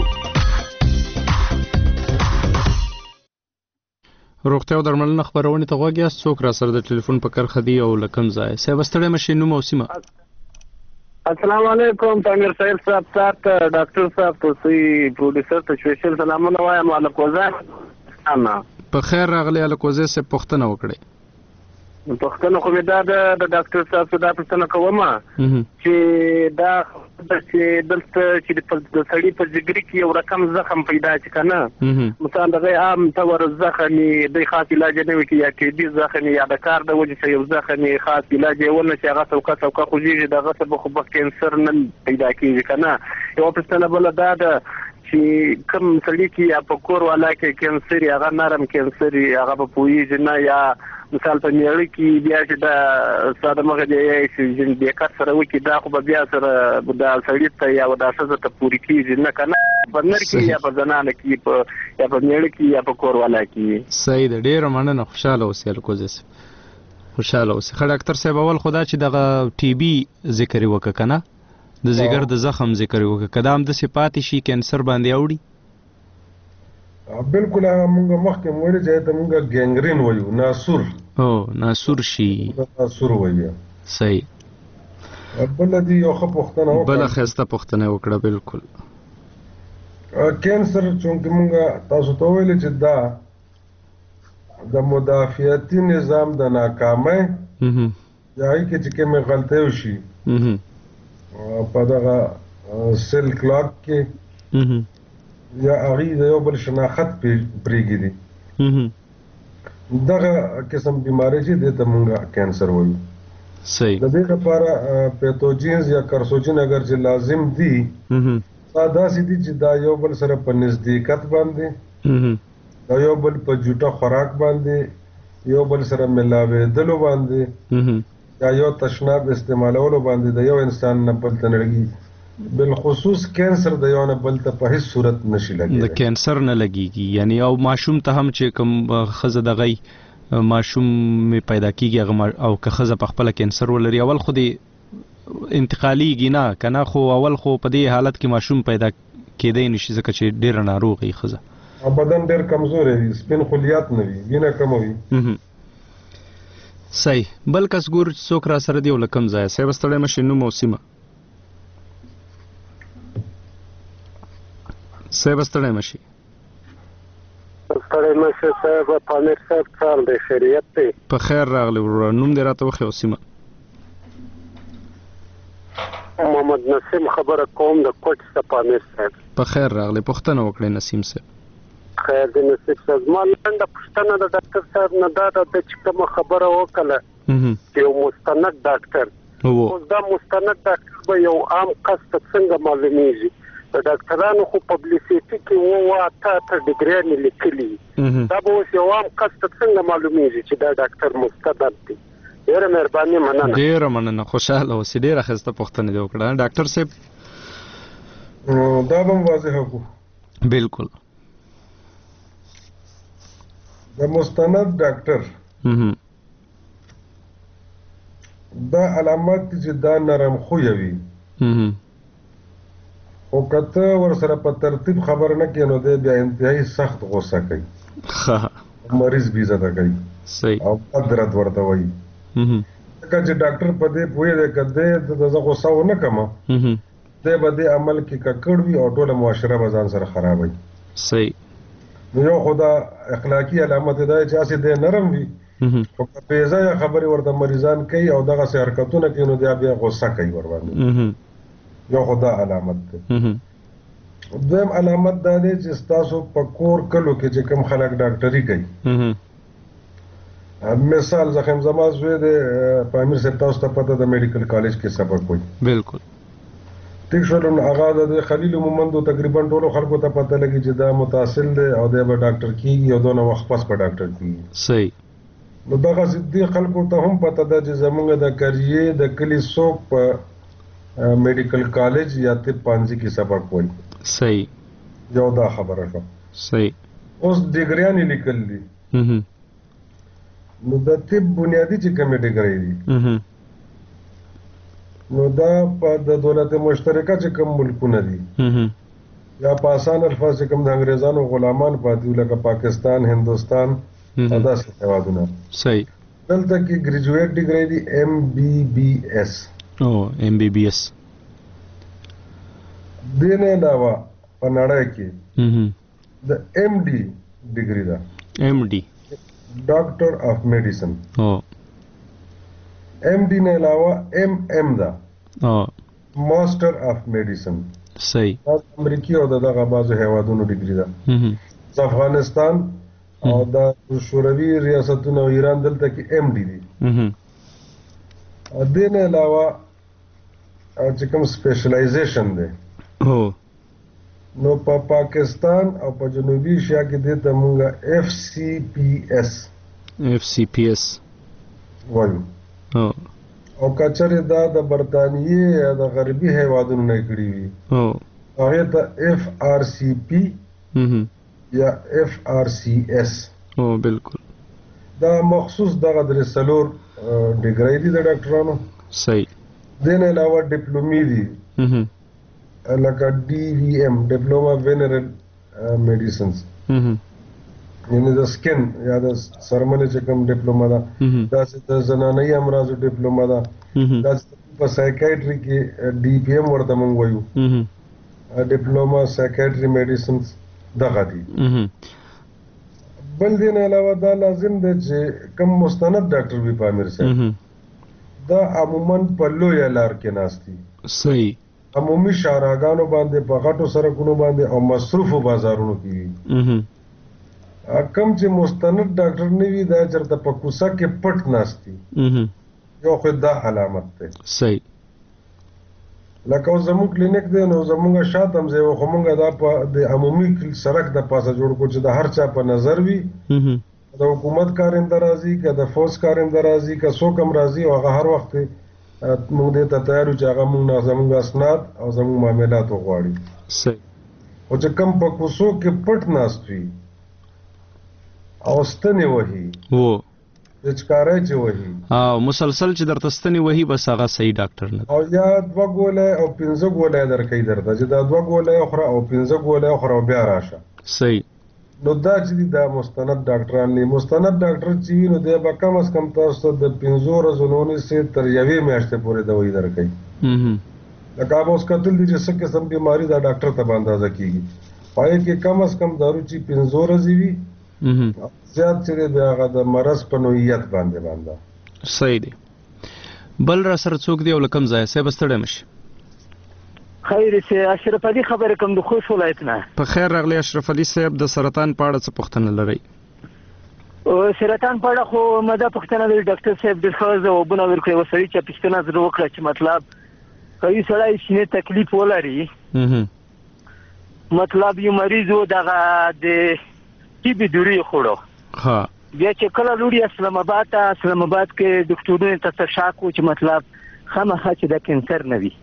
S1: روغتیا او درملنه خپرونې ته غوږ یاست. څوک را سره د ټلیفون په کرښه دی او له کوم ځای؟ صاحب ستړی مه شئ، نوم او سیمه.
S10: السلام علیکم پامیر صاحب صاحب تاسو ډاکټر صاحب تاسو پروډوسر ته سپیشل سلامونه وایم. الکوزه انا
S1: په خیر راغلی. الکوزه سے پښتنه وکړي.
S10: پښتنه خو دا د ډاکټر صاحب دا پښتنه کوم چې دا چې دلته چې د سړي په جګر کې یو رقم زخم پیدا چې کنه مثلا دغه عام تور زخم د خاص علاج نه وي یا کې دي زخم یا د کار د وجه یو زخم خاص علاج ونه چې هغه څوک څوک خو جوړي دغه څه خو کینسر نه پیدا کیږي کنه. یو پښتنه بل دا د چې کوم سړي کې یا په کور والا کې کینسر هغه نرم کینسر هغه په پویږي نه یا مثال په میړه کې بیا چې دا ساده مغه دی چې د کار سره وکي دا خو بیا سره د سړي ته یا د ښځې ته پوری کیږي نه کنه په نر کې یا په زنانه کې په یا په میړه کې یا په کور والا کې.
S1: صحیح ده. ډېر مننه. خوشاله اوسئ الکوزه. خوشاله اوسئ. ښه ډاکټر صاحب اول خدا چې دغه ټي بي ذکر وکړه کنه د ځیګر د زخم ذکر وکړه کدا هم د صفات شي کینسر باندې اوړي.
S9: بالکل هغه مونږ مخکې ویل چې ته مونږ ګینګرین وایو ناسور.
S1: او ناسور شي.
S9: ناسور وایو.
S1: صحیح.
S9: بل دې یو ښه پوښتنه وکړه.
S1: بل ښایسته پوښتنه وکړه. بالکل.
S9: کینسر چونکه مونږ تاسو ته ویل چې دا د مدافعتي نظام د ناکامۍ یا هغې کې چې کومې غلطۍ وشي په دغه سیل کلاک کې یا هغې د یو بل شناخت پرېږدي دغه قسم بیماری چې دې ته مونږ کینسر وایو.
S1: صحیح.
S9: د دې لپاره پیتوجینز یا کرسوجین اگر چې لازم دي دا داسې دي چې دا یو بل سره په نزدېکت باندې دا یو بل په جوټه خوراک باندې یو بل سره ملاوېدلو باندې یا یو تشناب استعمالولو باندې د یو انسان نه بل ته نړګي. بالخصوص کینسر د یو نه بل ته په هیڅ صورت نشي لګي.
S1: د کینسر نه لګيږي یعنی او ماشوم ته هم چې کوم خزه دغه ماشوم می پیدا کیږي او که خزه په خپل کینسر ولري اول خو دی انتقالیږي نه کنه خو اول خو په دې حالت کې ماشوم پیدا کېدای نشي ځکه چې ډیر ناروغي خزه
S9: او بدن ډیر کمزوري وي سپین خلیات نه وي وینه کم وي.
S1: صحیح. بل کس ګور څوک را سره دی ولکم ځای سه واستړې مشینو موسمه سه واستړې مشي
S10: واستړې مشي صاحب پامیر صاحب څار د شریعت ته
S1: په خیر راغلی ور نوم دې راته وخی اوسمه
S10: محمد نسیم خبره کوم د کوټ څخه پامیر صاحب په
S1: خیر راغلی پښتنه وکړې نسیم صاحب.
S10: خیر دې نسیم صاحب ما لنډه پښتنه د ډاکټر صاحب نه دا د چې کوم خبره وکړه چې یو مستند ډاکټر اوس دا مستند ډاکټر به یو عام کس ته څنګه معلومیږي د ډاکټرانو خو پبلیسیټي کې وو اته اته ډیګري لیکلي دا به اوس یو عام کس ته څنګه معلومیږي چې دا ډاکټر مستند دی. ډیره مهرباني مننه.
S1: ډیره مننه خوشاله اوسې ډیره ښه پوښتنه دی وکړه ډاکټر صاحب.
S9: دا به واضح کو
S1: بالکل
S9: د مستند ډاکټر دا علامات چې دا نرم خوی وي او کته ور سره په ترتیب خبر نه کینو دی بیا انتهایی سخت غوسه کوي مریض بي زده کوي.
S1: صحیح.
S9: او قدرت ورته وایي ځکه چې ډاکټر په دې پوهې دی که دی د غوسه ونه کمه دی به دې عمل کې ککړ وي او ټوله معاشره به ځان سره خرابوي.
S1: صحیح.
S9: نو یو خو دا اخلاقي علامت دی چې هسې دی نرم وي خو که بې ځایه خبرې ورته مریضان کوي او دغسې حرکتونه کوي نو دی بیا غوسه کوي ورباندې. یو خو دا علامت دی. دویم علامت دا دی چې ستاسو په کور کلو کې چې کوم خلک ډاکټري کوي مثال زخم زما زوی دی په امیر صاحب تاسو ته پته د میډیکل کالج کې سبق وایي.
S1: بالکل
S9: ټیک شو. نو هغه د خلیل مومندو تقریبا ټولو خلکو ته پته لګي چې دا متاصل دی او دی به ډاکټر کیږي او دونه وخت پس په ډاکټر کیږي.
S1: صحیح.
S9: نو دغسې دې خلکو ته هم پته ده چې زموږ د کریې د کلي څوک په میډیکل کالج یا طب پانځي کې سبق وایي.
S1: صحیح.
S9: یو دا خبره شوه.
S1: صحیح.
S9: اوس ډیګریانې لیکل دي نو د طب بنیادي چې کومې ډیګرۍ دي نو دا په د دولت مشترکه چې کوم ملکونه دي یا په آسان الفاظ چې کوم د انګریزانو غلامان پاتې وو لکه پاکستان هندوستان او داسې هېوادونه.
S1: صحیح.
S9: دلته کې ګریجویټ ډیګرۍ دي ایم بی بی ایس.
S1: او ایم بی بی ایس.
S9: دې نه علاوه په نړۍ کې د ایم ډي ډیګري ده.
S1: ایم ډي
S9: ډاکټر اف میډیسن.
S1: او
S9: ایم ډي نه علاوه ایم ایم ده.
S1: او
S9: ماستر اف میډیسن.
S1: صحیح.
S9: د امریکای او دغه بعضو هیوادونو ډیګري ده. د افغانستان او د شوروي ریاستونو او ایران دلته کې ایم ډي دي. دې نه علاوه چې کوم سپیشلایزیشن دی نو په پاکستان او په جنوبي ایشیا کې دې ته مونږ اف سی پی ایس
S1: اف سی پی ایس
S9: وایو او کچره دا د برتانیې یا د غربي هیوادونو نه کړی وي هغه ته اف آر سی پی یا اف آر سی ایس.
S1: او بالکل
S9: دا مخصوص دغه درې څلور ډیګرۍ دي د ډاکټرانو.
S1: صحیح.
S9: دې نه علاوه ډیپلومي دي لکه ډي وی ایم ډیپلوما وینرل میډیسنز یعنی د سکن یا د سرمنې چې کوم ډیپلوما ده داسې د زنانه‌یي امراضو ډیپلوما ده داسې په سایکایټري کې ډي پی ایم ورته موږ وایو ډیپلوما سایکیټری میډیسن دغه دي. بل دین علاوه دا لازم دی چې کوم مستند ډاکټر وي په امیر صاحب دا عموما په لوی لار کې ناشتي
S1: صحیح
S9: عمومي شاراګانو باندې په غټو سرکونو باندې او مصروفو بازارونو کې وي. کوم چې مستند ډاکټر نه وي دا چېرته په کوڅه کې پټ ناشتي یو خو دا علامت دی.
S1: صحیح
S9: لکه اوس زموږ کلینیک دی نو زموږ شاته هم ځای و خو موږ دا په د عمومي سړک د پاسه جوړ کړو چې د هر چا په نظر وي د حکومت کارنده راځي که د فوج کارنده راځي که څوک هم راځي او هغه هر وخت موږ دې ته تیار یو چې هغه موږ نه زموږ اسناد او زموږ معاملات وغواړي.
S1: صحیح
S9: خو چې کوم په کوڅو کې پټ ناست وي او ستنې وهي
S1: و
S9: چکارای چې وهي
S1: او مسلسل چې درته ستنې وهي بس هغه صحیح ډاکټر نه
S9: او یا دوه ګولۍ او پنځه ګولۍ درکوي درته چې دا دوه ګولۍ وخوره او پنځه ګولۍ وخوره او بیا راشه.
S1: صحیح
S9: نو دا چې دي دا مستند ډاکټران دي. مستند ډاکټر چې وي نو دی به کم از کم تاسو ته د پنځو ورځو نه ونیسي تر یوې میاشتې پورې دوايي درکوي. لکه هغه اوس کتل دي چې څه قسم بیماري دا ډاکټر ته به اندازه کېږي. په هغې کې کم از کم دارو چې پنځو ورځې وي زیات چې دی هغه د مرض په نوعیت باندې باندې.
S1: صحیح دی. بل را سره څوک دی او له کوم ځایه صاحب ستړی مشي؟
S11: خیر سي اشرف علي خبره کوم د خوست ولایت نه.
S1: په خیر راغلی اشرف علي صاحب. د سرطان په اړه څه پوښتنه لرئ؟
S11: او سرطان په اړه خو مده پوښتنه لري ډاکټر صاحب د ښځو او بونه ورکړي وسري چې پښتنه زړه وکړه چې مطلب کوي سړی شنه تکلیف ولري مطلب یو مریض و دغه د ټي بي دوری خوړو
S1: ها
S11: بیا چې کله لوري اسلام آباد ته اسلام آباد کې ډاکټرونو ته تشاکو چې مطلب خامخا چې د کینسر نه وي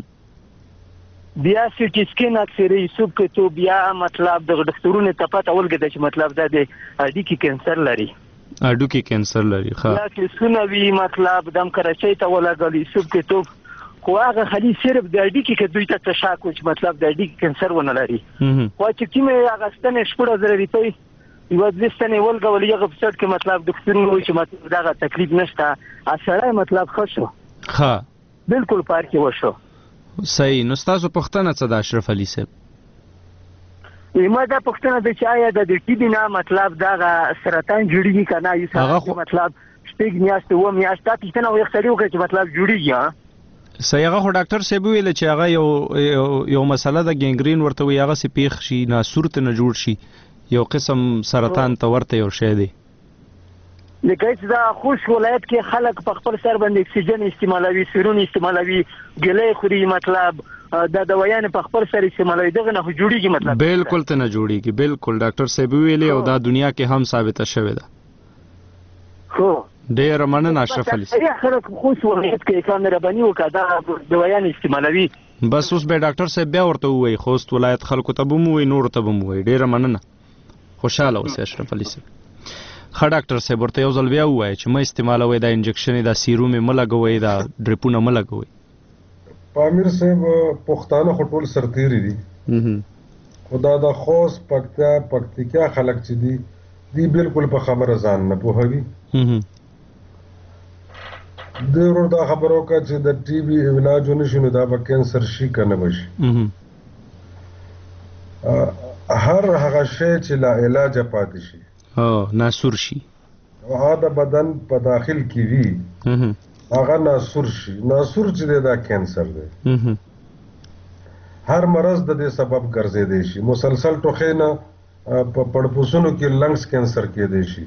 S11: بیا سی ټي سکین اکسرې سوب کې تو بیا مطلب د ډاکټرونو ته پته ولګیده چې مطلب دا د اډیکی کینسر لري
S1: اډوکی کینسر لري ها
S11: بیا چې سونوي مطلب دم کراچۍ ته ولګلی سوب کې تو خو هغه خالي صرف د اډیکی کې دوی ته تشاکو چې مطلب د اډیکی کینسر ونه لري خو چې کیمه هغه ستنه شپږ زره روپۍ یو ځستنه ولګول یو په کې مطلب ډاکټرونو چې مطلب دا تکلیف نشته اثر مطلب خوشو
S1: ها
S11: بالکل پارکي وشو.
S1: صحیح. نو تاسو پښتنه څه د اشرف علي صاحب؟
S11: ایمه دا پښتنه د چایا د ټي بي نه مطلب دا سرطان جوړیږي کنه یو څه مطلب شپږ میاشتې و میاشتې پښتنه یو خسري وکړي چې مطلب جوړیږي.
S1: صحیح. هغه خو ډاکټر صاحب ویل چې هغه یو یو مسله د ګینګرین ورته وي هغه سي پیښ شي ناسورت نه جوړ شي یو قسم سرطان ته ورته یو شی دی.
S11: لکه دا خوش ولایت کې خلک په خپل سر باندې اکسیجن استعمالوي سیرون استعمالوي ګلې خوري مطلب دا دوايان په خپل سر استعمالوي دغه نه جوړیږي مطلب
S1: بالکل ته نه جوړیږي. بالکل ډاکټر صاحب ویلي او دا دنیا کې هم ثابته شوې ده.
S11: خو
S1: ډېر مننه اشرف علي
S11: صاحب. خلک خوش ولایت کې کامره باندې وکړه دوايان استعمالوي
S1: بس اوس به ډاکټر صاحب بیا ورته وایي خوست ولایت خلکو ته به مو وایي نور ته به مو وایي. ډېر مننه. خوشاله اوسئ اشرف علي صاحب. ښه ډاکټر صاحب ورته یو ځل بیا ووایه چې مه استعمالوئ دا انجکشن دا سیروم یې مه لګوئ دا ډریپونه مه لګوئ.
S9: په امیر صاحب پښتانه خو ټول سرتیري دي خو دا د خوست پکتیا پکتیکا خلک چې دي دی بالکل په خبره ځان نه پوهوي. دوی ورور دا خبره وکړه چې د ټي بي علاج ونه شي نو دا به کینسر شي که نه به شي. هر هغه شی چې لا علاجه پاتې شي
S1: او ناسور شي
S9: او هغه د بدن په داخل کې وي هغه ناسور شي. ناسور چې دی دا کینسر دی. هر مرض د دې سبب ګرځېدی شي. مسلسل ټوخی نه په پړپوسونو کې لنګس کینسر کېدی شي.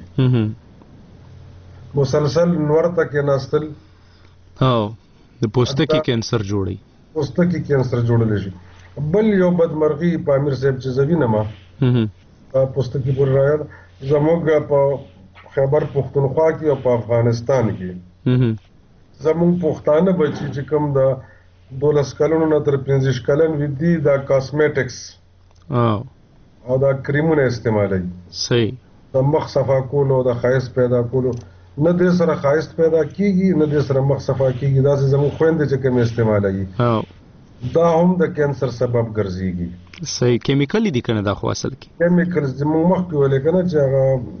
S9: مسلسل نور ته کېناستل
S1: او د پوستکي کینسر جوړي
S9: پوستکي کینسر جوړلی شي. بل یو بدمرغي په امیر صاحب چې زه وینم پوستکي پورې راغله زموږ په خیبر پښتونخوا کې او په افغانستان کې زموږ پښتانه بچي چې کوم د دولس کلونو نه تر پنځه کلن وي دي دا کاسمیټکس او دا کریمونه استعمالوي.
S1: صحیح.
S9: د مخ صفا کولو د ښایست پیدا کولو نه دې سره ښایست پیدا کېږي نه دې سره مخ صفا کېږي. داسې زموږ خویندې چې کوم استعمالوي دا هم د کینسر سبب ګرځېږي.
S1: صحیح. کیمیکل دي کنه دا خو اصل کې
S9: کیمیکل زموږ مخکې ولې کنه چې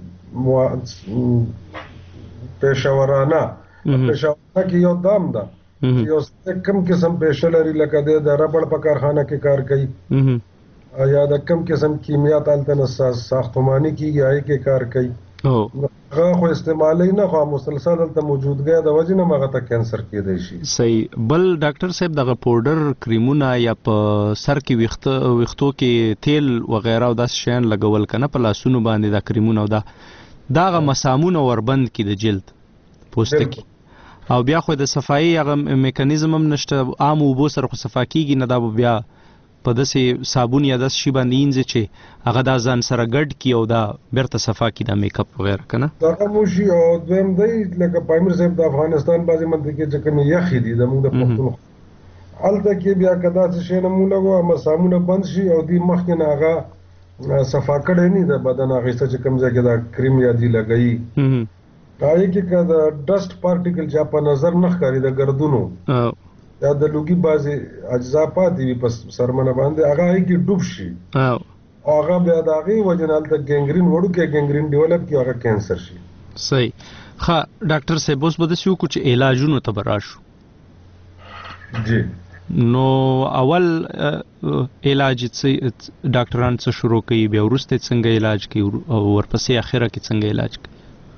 S9: هغه پېښورانه پېښورانه کې یو دام ده یو کم قسم پیشه لري لکه د ربړ په کارخانه کې کار کوي یا د کم قسم کیمیا تالته نه ساختماني کیږي هغه کې کار کوي هغه خو استعمالي نه خو مسلسل ته موجودګي د وجې نه مغه ته کینسر کېدای شي.
S1: صحیح. بل ډاکټر صاحب دغه پاوډر کریمونه یا په سر کې ویخته ویختو کې تیل وغیرہ او داس شین لګول کنه په لاسونو باندې دا کریمونه او دا داغه مسامونه وربند کی د جلد پوستکی او بیا خو د صفایي هغه میکانیزم هم نشته عام وبو سره خو صفا کیږي نه دا بیا په داسې صابون یا داسې شي باندې اینځي چې هغه دا ځان سره ګډ کی او دا بیرته صفا کی دا میک اپ وغیرہ کنه
S9: دا موشي او دویم دی لکه پامیر صاحب د افغانستان بعضی منطقې چې کوم یخي دي د موږ د پښتون الته کې بیا کدا څه شي نه موږ لګو اما سامونه بند شي او دی مخکې نه هغه صفا کړي نه د بدن هغه څه کوم ځای کې دا کریم یا دی لګي هغه کې کدا ډست پارټیکل چې په نظر نه ښکاري د ګردونو یا د لوګي بازي اجزا پاتې وي په سرمنه باندې هغه کې ډوب شي او هغه بیا د هغه وجنال د ګنګرین وړو کې ګنګرین ډیولپ کی هغه کینسر شي.
S1: صحیح. ښه ډاکټر صاحب اوس به د سیو کوم علاجونو ته براشو.
S9: جی
S1: نو اول علاج څه ډاکټران څه شروع کوي بیا ورسته څنګه علاج کوي او ورپسې اخره کې څنګه علاج کوي؟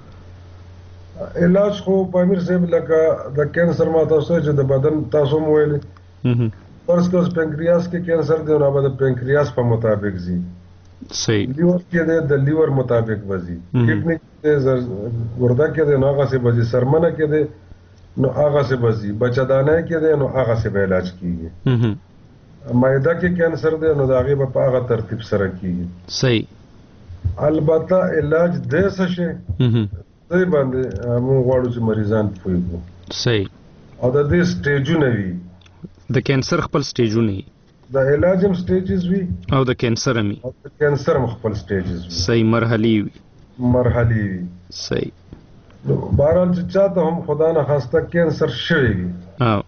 S9: علاج خو پامیر صاحب لکه د کینسر ما تاسو چې د بدن تاسو مو ویلي فرض کړئ پنکریاس کې کینسر دی نو به د پنکریاس په مطابق زی.
S1: صحیح.
S9: لیور کې د لیور مطابق وزي کډنی کې ګرده کې د ناغه سي بزي سرمنه کې د نو هغه سي بزي بچدانه کې د نو هغه سي به علاج کیږي. معده کې کینسر دی نو دا غي په هغه ترتیب سره کیږي.
S1: صحیح.
S9: البته علاج د څه شي دوی باندې موږ غواړو چې مریضان پوهیږو.
S1: صحیح.
S9: او د دې سټیجونه وي
S1: د کینسر خپل سټیجونه وي
S9: د علاج هم سټیجز وي
S1: او د کینسر هم
S9: او د کینسر هم خپل سټیجز وي.
S1: صحیح. مرحلي وي
S9: مرحلي وي.
S1: صحیح.
S9: نو بهرحال چې چاته هم خدا نه خواسته کینسر شوی وي
S1: او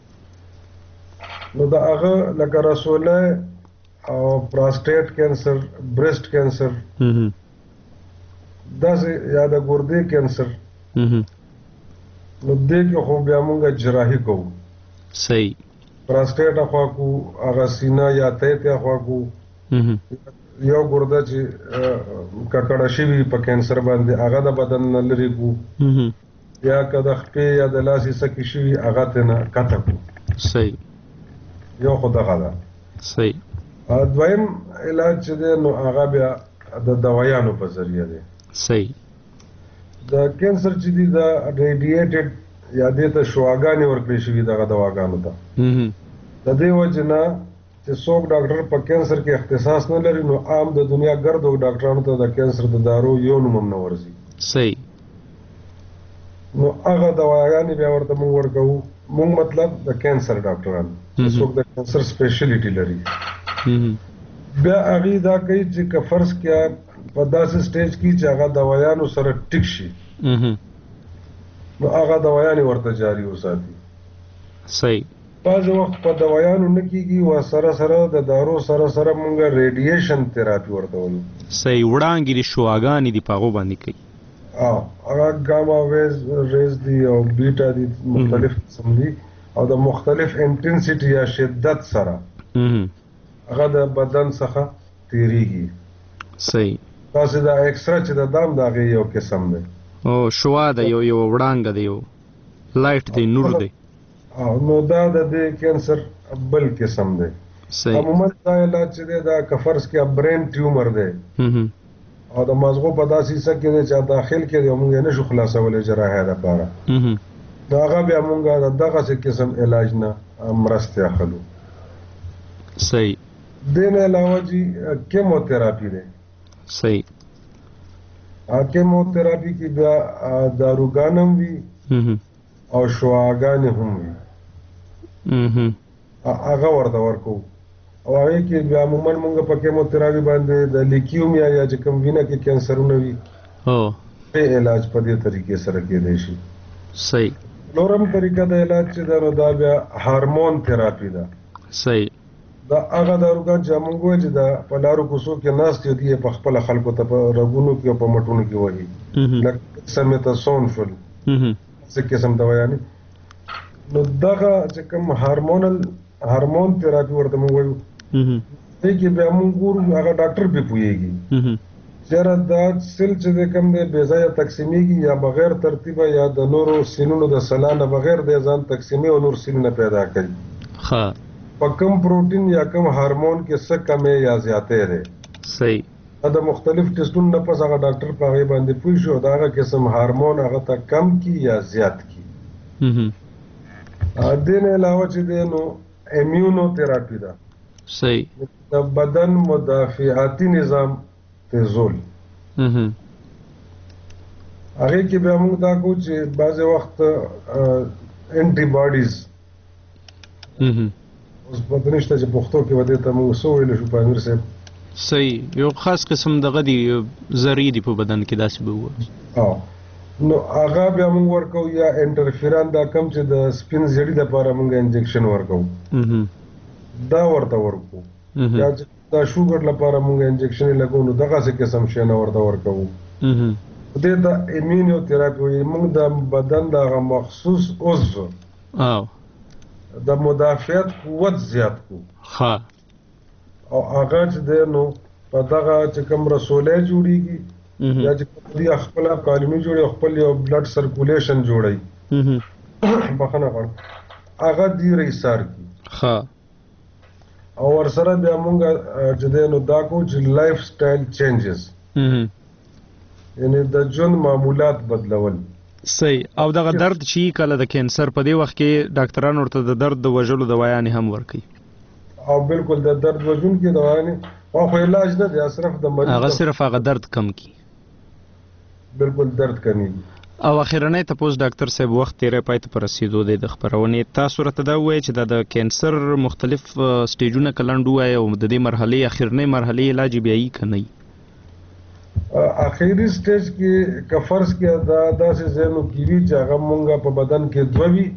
S9: نو د هغه لکه رسوله او پراسټیټ کینسر برست کینسر داسې یا د ګردې کینسر نو دې کې خو بیا موږ جراحي کوو.
S1: صحیح.
S9: پراسټیټ اخوا کو هغه سینه یا ته ته اخوا کو یو ګرده چې ککړه شوي په کینسر باندې هغه د بدن نه لري کو یا کده خپې یا د لاسې سکی شوي هغه ته نه کته کو.
S1: صحیح.
S9: یو خو دغه ده.
S1: صحیح.
S9: دویم علاج چې دی نو هغه بیا د دوايانو په ذریعه دی.
S1: صحیح.
S9: د کینسر چې دی د ریډیټډ یا د ته شواګانې ورکړې شوي دغه دواګانو ته د دې وجه نه چې څوک ډاکټر په کینسر کې اختصاص نه لري نو عام د دنیا ګردو ډاکټرانو ته د کینسر د دارو یو نوم هم نه ورځي.
S1: صحیح.
S9: نو هغه دواګانې بیا ورته موږ ورکوو. موږ مطلب د کینسر ډاکټران چې څوک د کینسر سپیشلیټي لري بیا هغه دا کوي چې که فرض کیا په داسې سټیج کې چې هغه دوايانو سره ټیک شي نو هغه دوايانې ورته جاري وساتي.
S1: صحیح.
S9: بعض وخت په دوايانو نه کېږي و سره سره د دارو سره سره مونږ ریډیشن تھراپي ورته ولو.
S1: صحیح. وړانګې دي شواګانې دي په هغو باندې کوي.
S9: او هغه ګاما ویز ریز دي او بیټا دي مختلف قسم دي او د مختلف انټنسټي یا شدت سره هغه د بدن څخه تیریږي.
S1: صحیح.
S9: تاسو دا ایکسترا چې د دام دغه یو قسم دی
S1: او شوا د یو یو وړانګ دی یو لایټ دی نور دی
S9: او نو دا د کینسر بل قسم دی.
S1: صحیح.
S9: عموما دا علاج چې دی دا کفرس کې برین ټیومر دی او د مازغو په داسې څه کې دی چې داخل کې دی موږ نه شو خلاصولای جراحه لپاره دا هغه بیا موږ دغه قسم علاج نه مرسته اخلو.
S1: صحیح.
S9: دین علاوه جی کیموتراپی دی.
S1: صحیح.
S9: کیموتراپی کې بیا داروګان هم وي او شواګانې هم وي هغه ورته ورکو او هغه کې بیا عموما موږ په کیموتراپی باندې د لیکیومیا یا چې کوم وینه کې کینسرونه وي
S1: او
S9: په علاج په دې طریقې سره کېدای شي.
S1: صحیح.
S9: نورم طریقه د علاج چې دا نو دا بیا هارمون تراپی ده.
S1: صحیح.
S9: دا هغه داروګان چې موږ وایو چې دا په لارو کوڅو کې ناست دي په خپل خلکو ته په رګونو کې او په مټونو کې وایي لکه سمتاسون شول څه قسم دوايانې نو دغه چې کوم هارمونل هارمون تراپي ورته موږ وایو دې کې بیا موږ ګورو هغه ډاکټر به پوهیږي چېرې دا سیل چې کوم دی بې ځایه تقسیمیږي یا بغیر ترتیبه یا د نورو سیلونو د سلا نه بغیر د ځان تقسیمي او نور سیلونه پیدا کوي
S1: ښه
S9: په کوم پروټین یا کوم هارمون کې څه کمې یا زیاتې دی
S1: صحیح
S9: دا مختلف ټیسټونو نه پس هغه ډاکټر په هغې باندې پوه شو د هغه قسم هارمون هغه ته کم کي یا زیات کي دې نه علاوه چې دی نو امیونو تراپي ده
S1: صحیح
S9: د بدن مدافعاتي نظام تیزول هغې کې بیا موږ دا کوو چې بعضې وخت انټي باډیز اوس پته نشته چې پښتو کې به دې ته موږ څه ویلی شو په امیر صاحب
S1: صحیح یو خاص قسم دغه دي ذرې دي په بدن کې داسې به ووایو
S9: نو هغه بیا موږ ورکوو یا انټرفیران دا کم چې د سپین زیړي دپاره موږ انجکشن ورکوو دا ورته ورکوو یا چې دا شوګر لپاره موږ انجکشن یې لګوو نو دغسې قسم شیانه ورته ورکوو دې ته ایمینیو تراپي وایي موږ د بدن د هغه مخصوص عضو د مدافعت قوت زیات کو
S1: ها
S9: او هغه چې دی نو په دغه چې کوم رسولی جوړیږي یا چې کوم دی خپل کالمي جوړي خپل یو بلډ سرکولیشن جوړي بخنه غواړم هغه دی رئیسار کی
S1: ها
S9: او ورسره بیا مونږ چې دی نو دا کو چې لایف سټایل چینجز یعنی د ژوند معمولات بدلول
S1: صحیح او دغه درد چې کله د کینسر په دې وخت کې ډاکټران ورته د درد د وژلو دوايانې هم ورکوي
S9: او بالکل د درد وژونکي دوايانې او خو علاج نه دی صرف د مریض
S1: هغه صرف هغه درد کم کی
S9: بالکل درد کمی
S1: او اخیرنۍ تاسو ډاکټر صاحب وخت تیرې پای ته پر رسیدو دی د خبرونې تاسو راته دا وایي چې د کینسر مختلف سټیجونه کلند وایي او د دې مرحله اخیرنۍ مرحله علاج بیا یې کني
S9: اخیری سټیج کې کفرس کې دا داسې زینو کیوي چې هغه مونږه په بدن کې دووي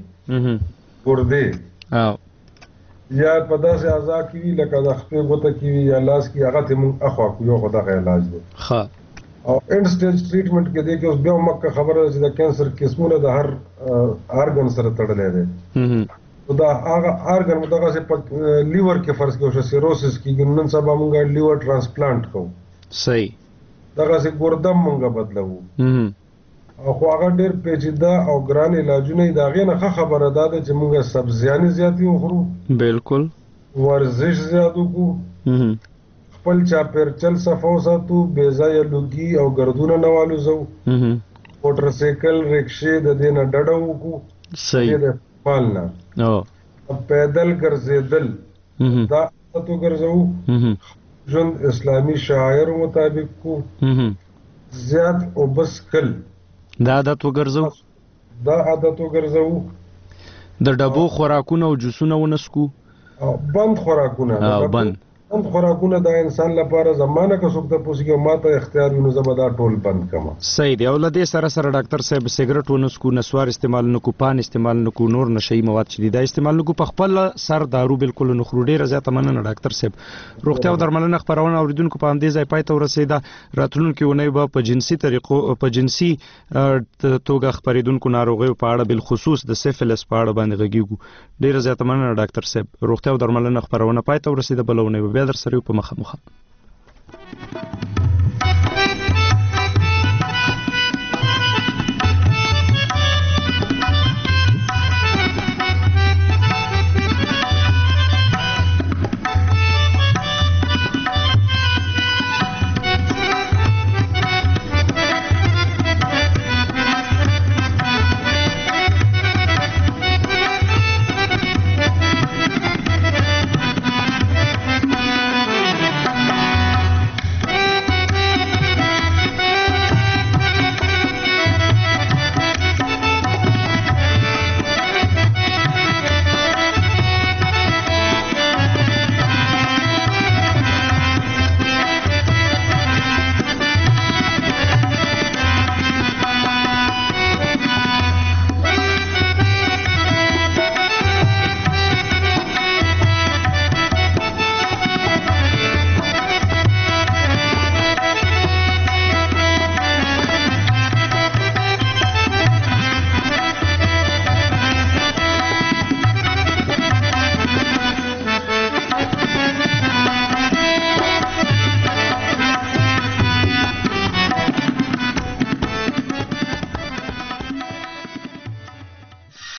S9: ګردې
S1: او
S9: یا په داسې اعضاء کیوي لکه د خپې غوته کیوي یا لاس کې هغه ته مونږ اخوا کو یو خدای علاج دی
S1: ښه
S9: او انډ سټیج ټریټمنټ کې دی کې اوس بیا مکه خبره ده چې د کینسر قسمونه د هر ارګن سره تړلې دي دا هغه ارګن متغه په لیور کې فرض کې او سیروسس کې نن سبا مونږ لیور ترانسپلانت کوو
S1: صحیح
S9: دغه سي ګردم مونږه بدلو او خو هغه ډېر پیچیده او ګران علاجونه دا غي نه خبره ده چې مونږه سبزیانې زیاتې وخورو
S1: بالکل
S9: ورزش زیات وکړو خپل چاپیرچل صفو ساتو بې ځایه لوګي او ګردونه نه والوزو موټر سایکل رکشې د دې نه ډډه وکړو
S1: صحیح
S9: د خپل نه او پیدل ګرځېدل دا تاسو ګرځو ژوند اسلامی شاعر مطابق کو زیات او بس کل
S1: دا عادت وګرځو
S9: دا عادت وګرځو
S1: د ډبو خوراکونه او جوسونه ونسکو
S9: او بند خوراکونه
S1: او بند
S9: بند خوراکونه د انسان لپاره زمانه که څوک ته پوسیږي ماته اختیار وینو زبدا ټول بند کما
S1: صحیح دی او لدې سره سره ډاکټر صاحب سیګریټ ونسکو نسوار استعمال نکو پان استعمال نکو نور نشئی مواد چې دا استعمال نکو په خپل سر دارو بالکل نه خورو ډیره زیاته مننه ډاکټر صاحب روغتیا او درملنه خبرونه اوریدونکو په اندې ځای پای ته ورسیدا راتلونکو ونې به په جنسي طریقو په جنسي توګه خبرېدونکو ناروغیو په اړه بل خصوص د سیفلس په اړه باندې غږیږو ډیره زیاته مننه ډاکټر صاحب روغتیا او درملنه خبرونه پای ته ورسیدا بلونه بیا در سره په مخه مخه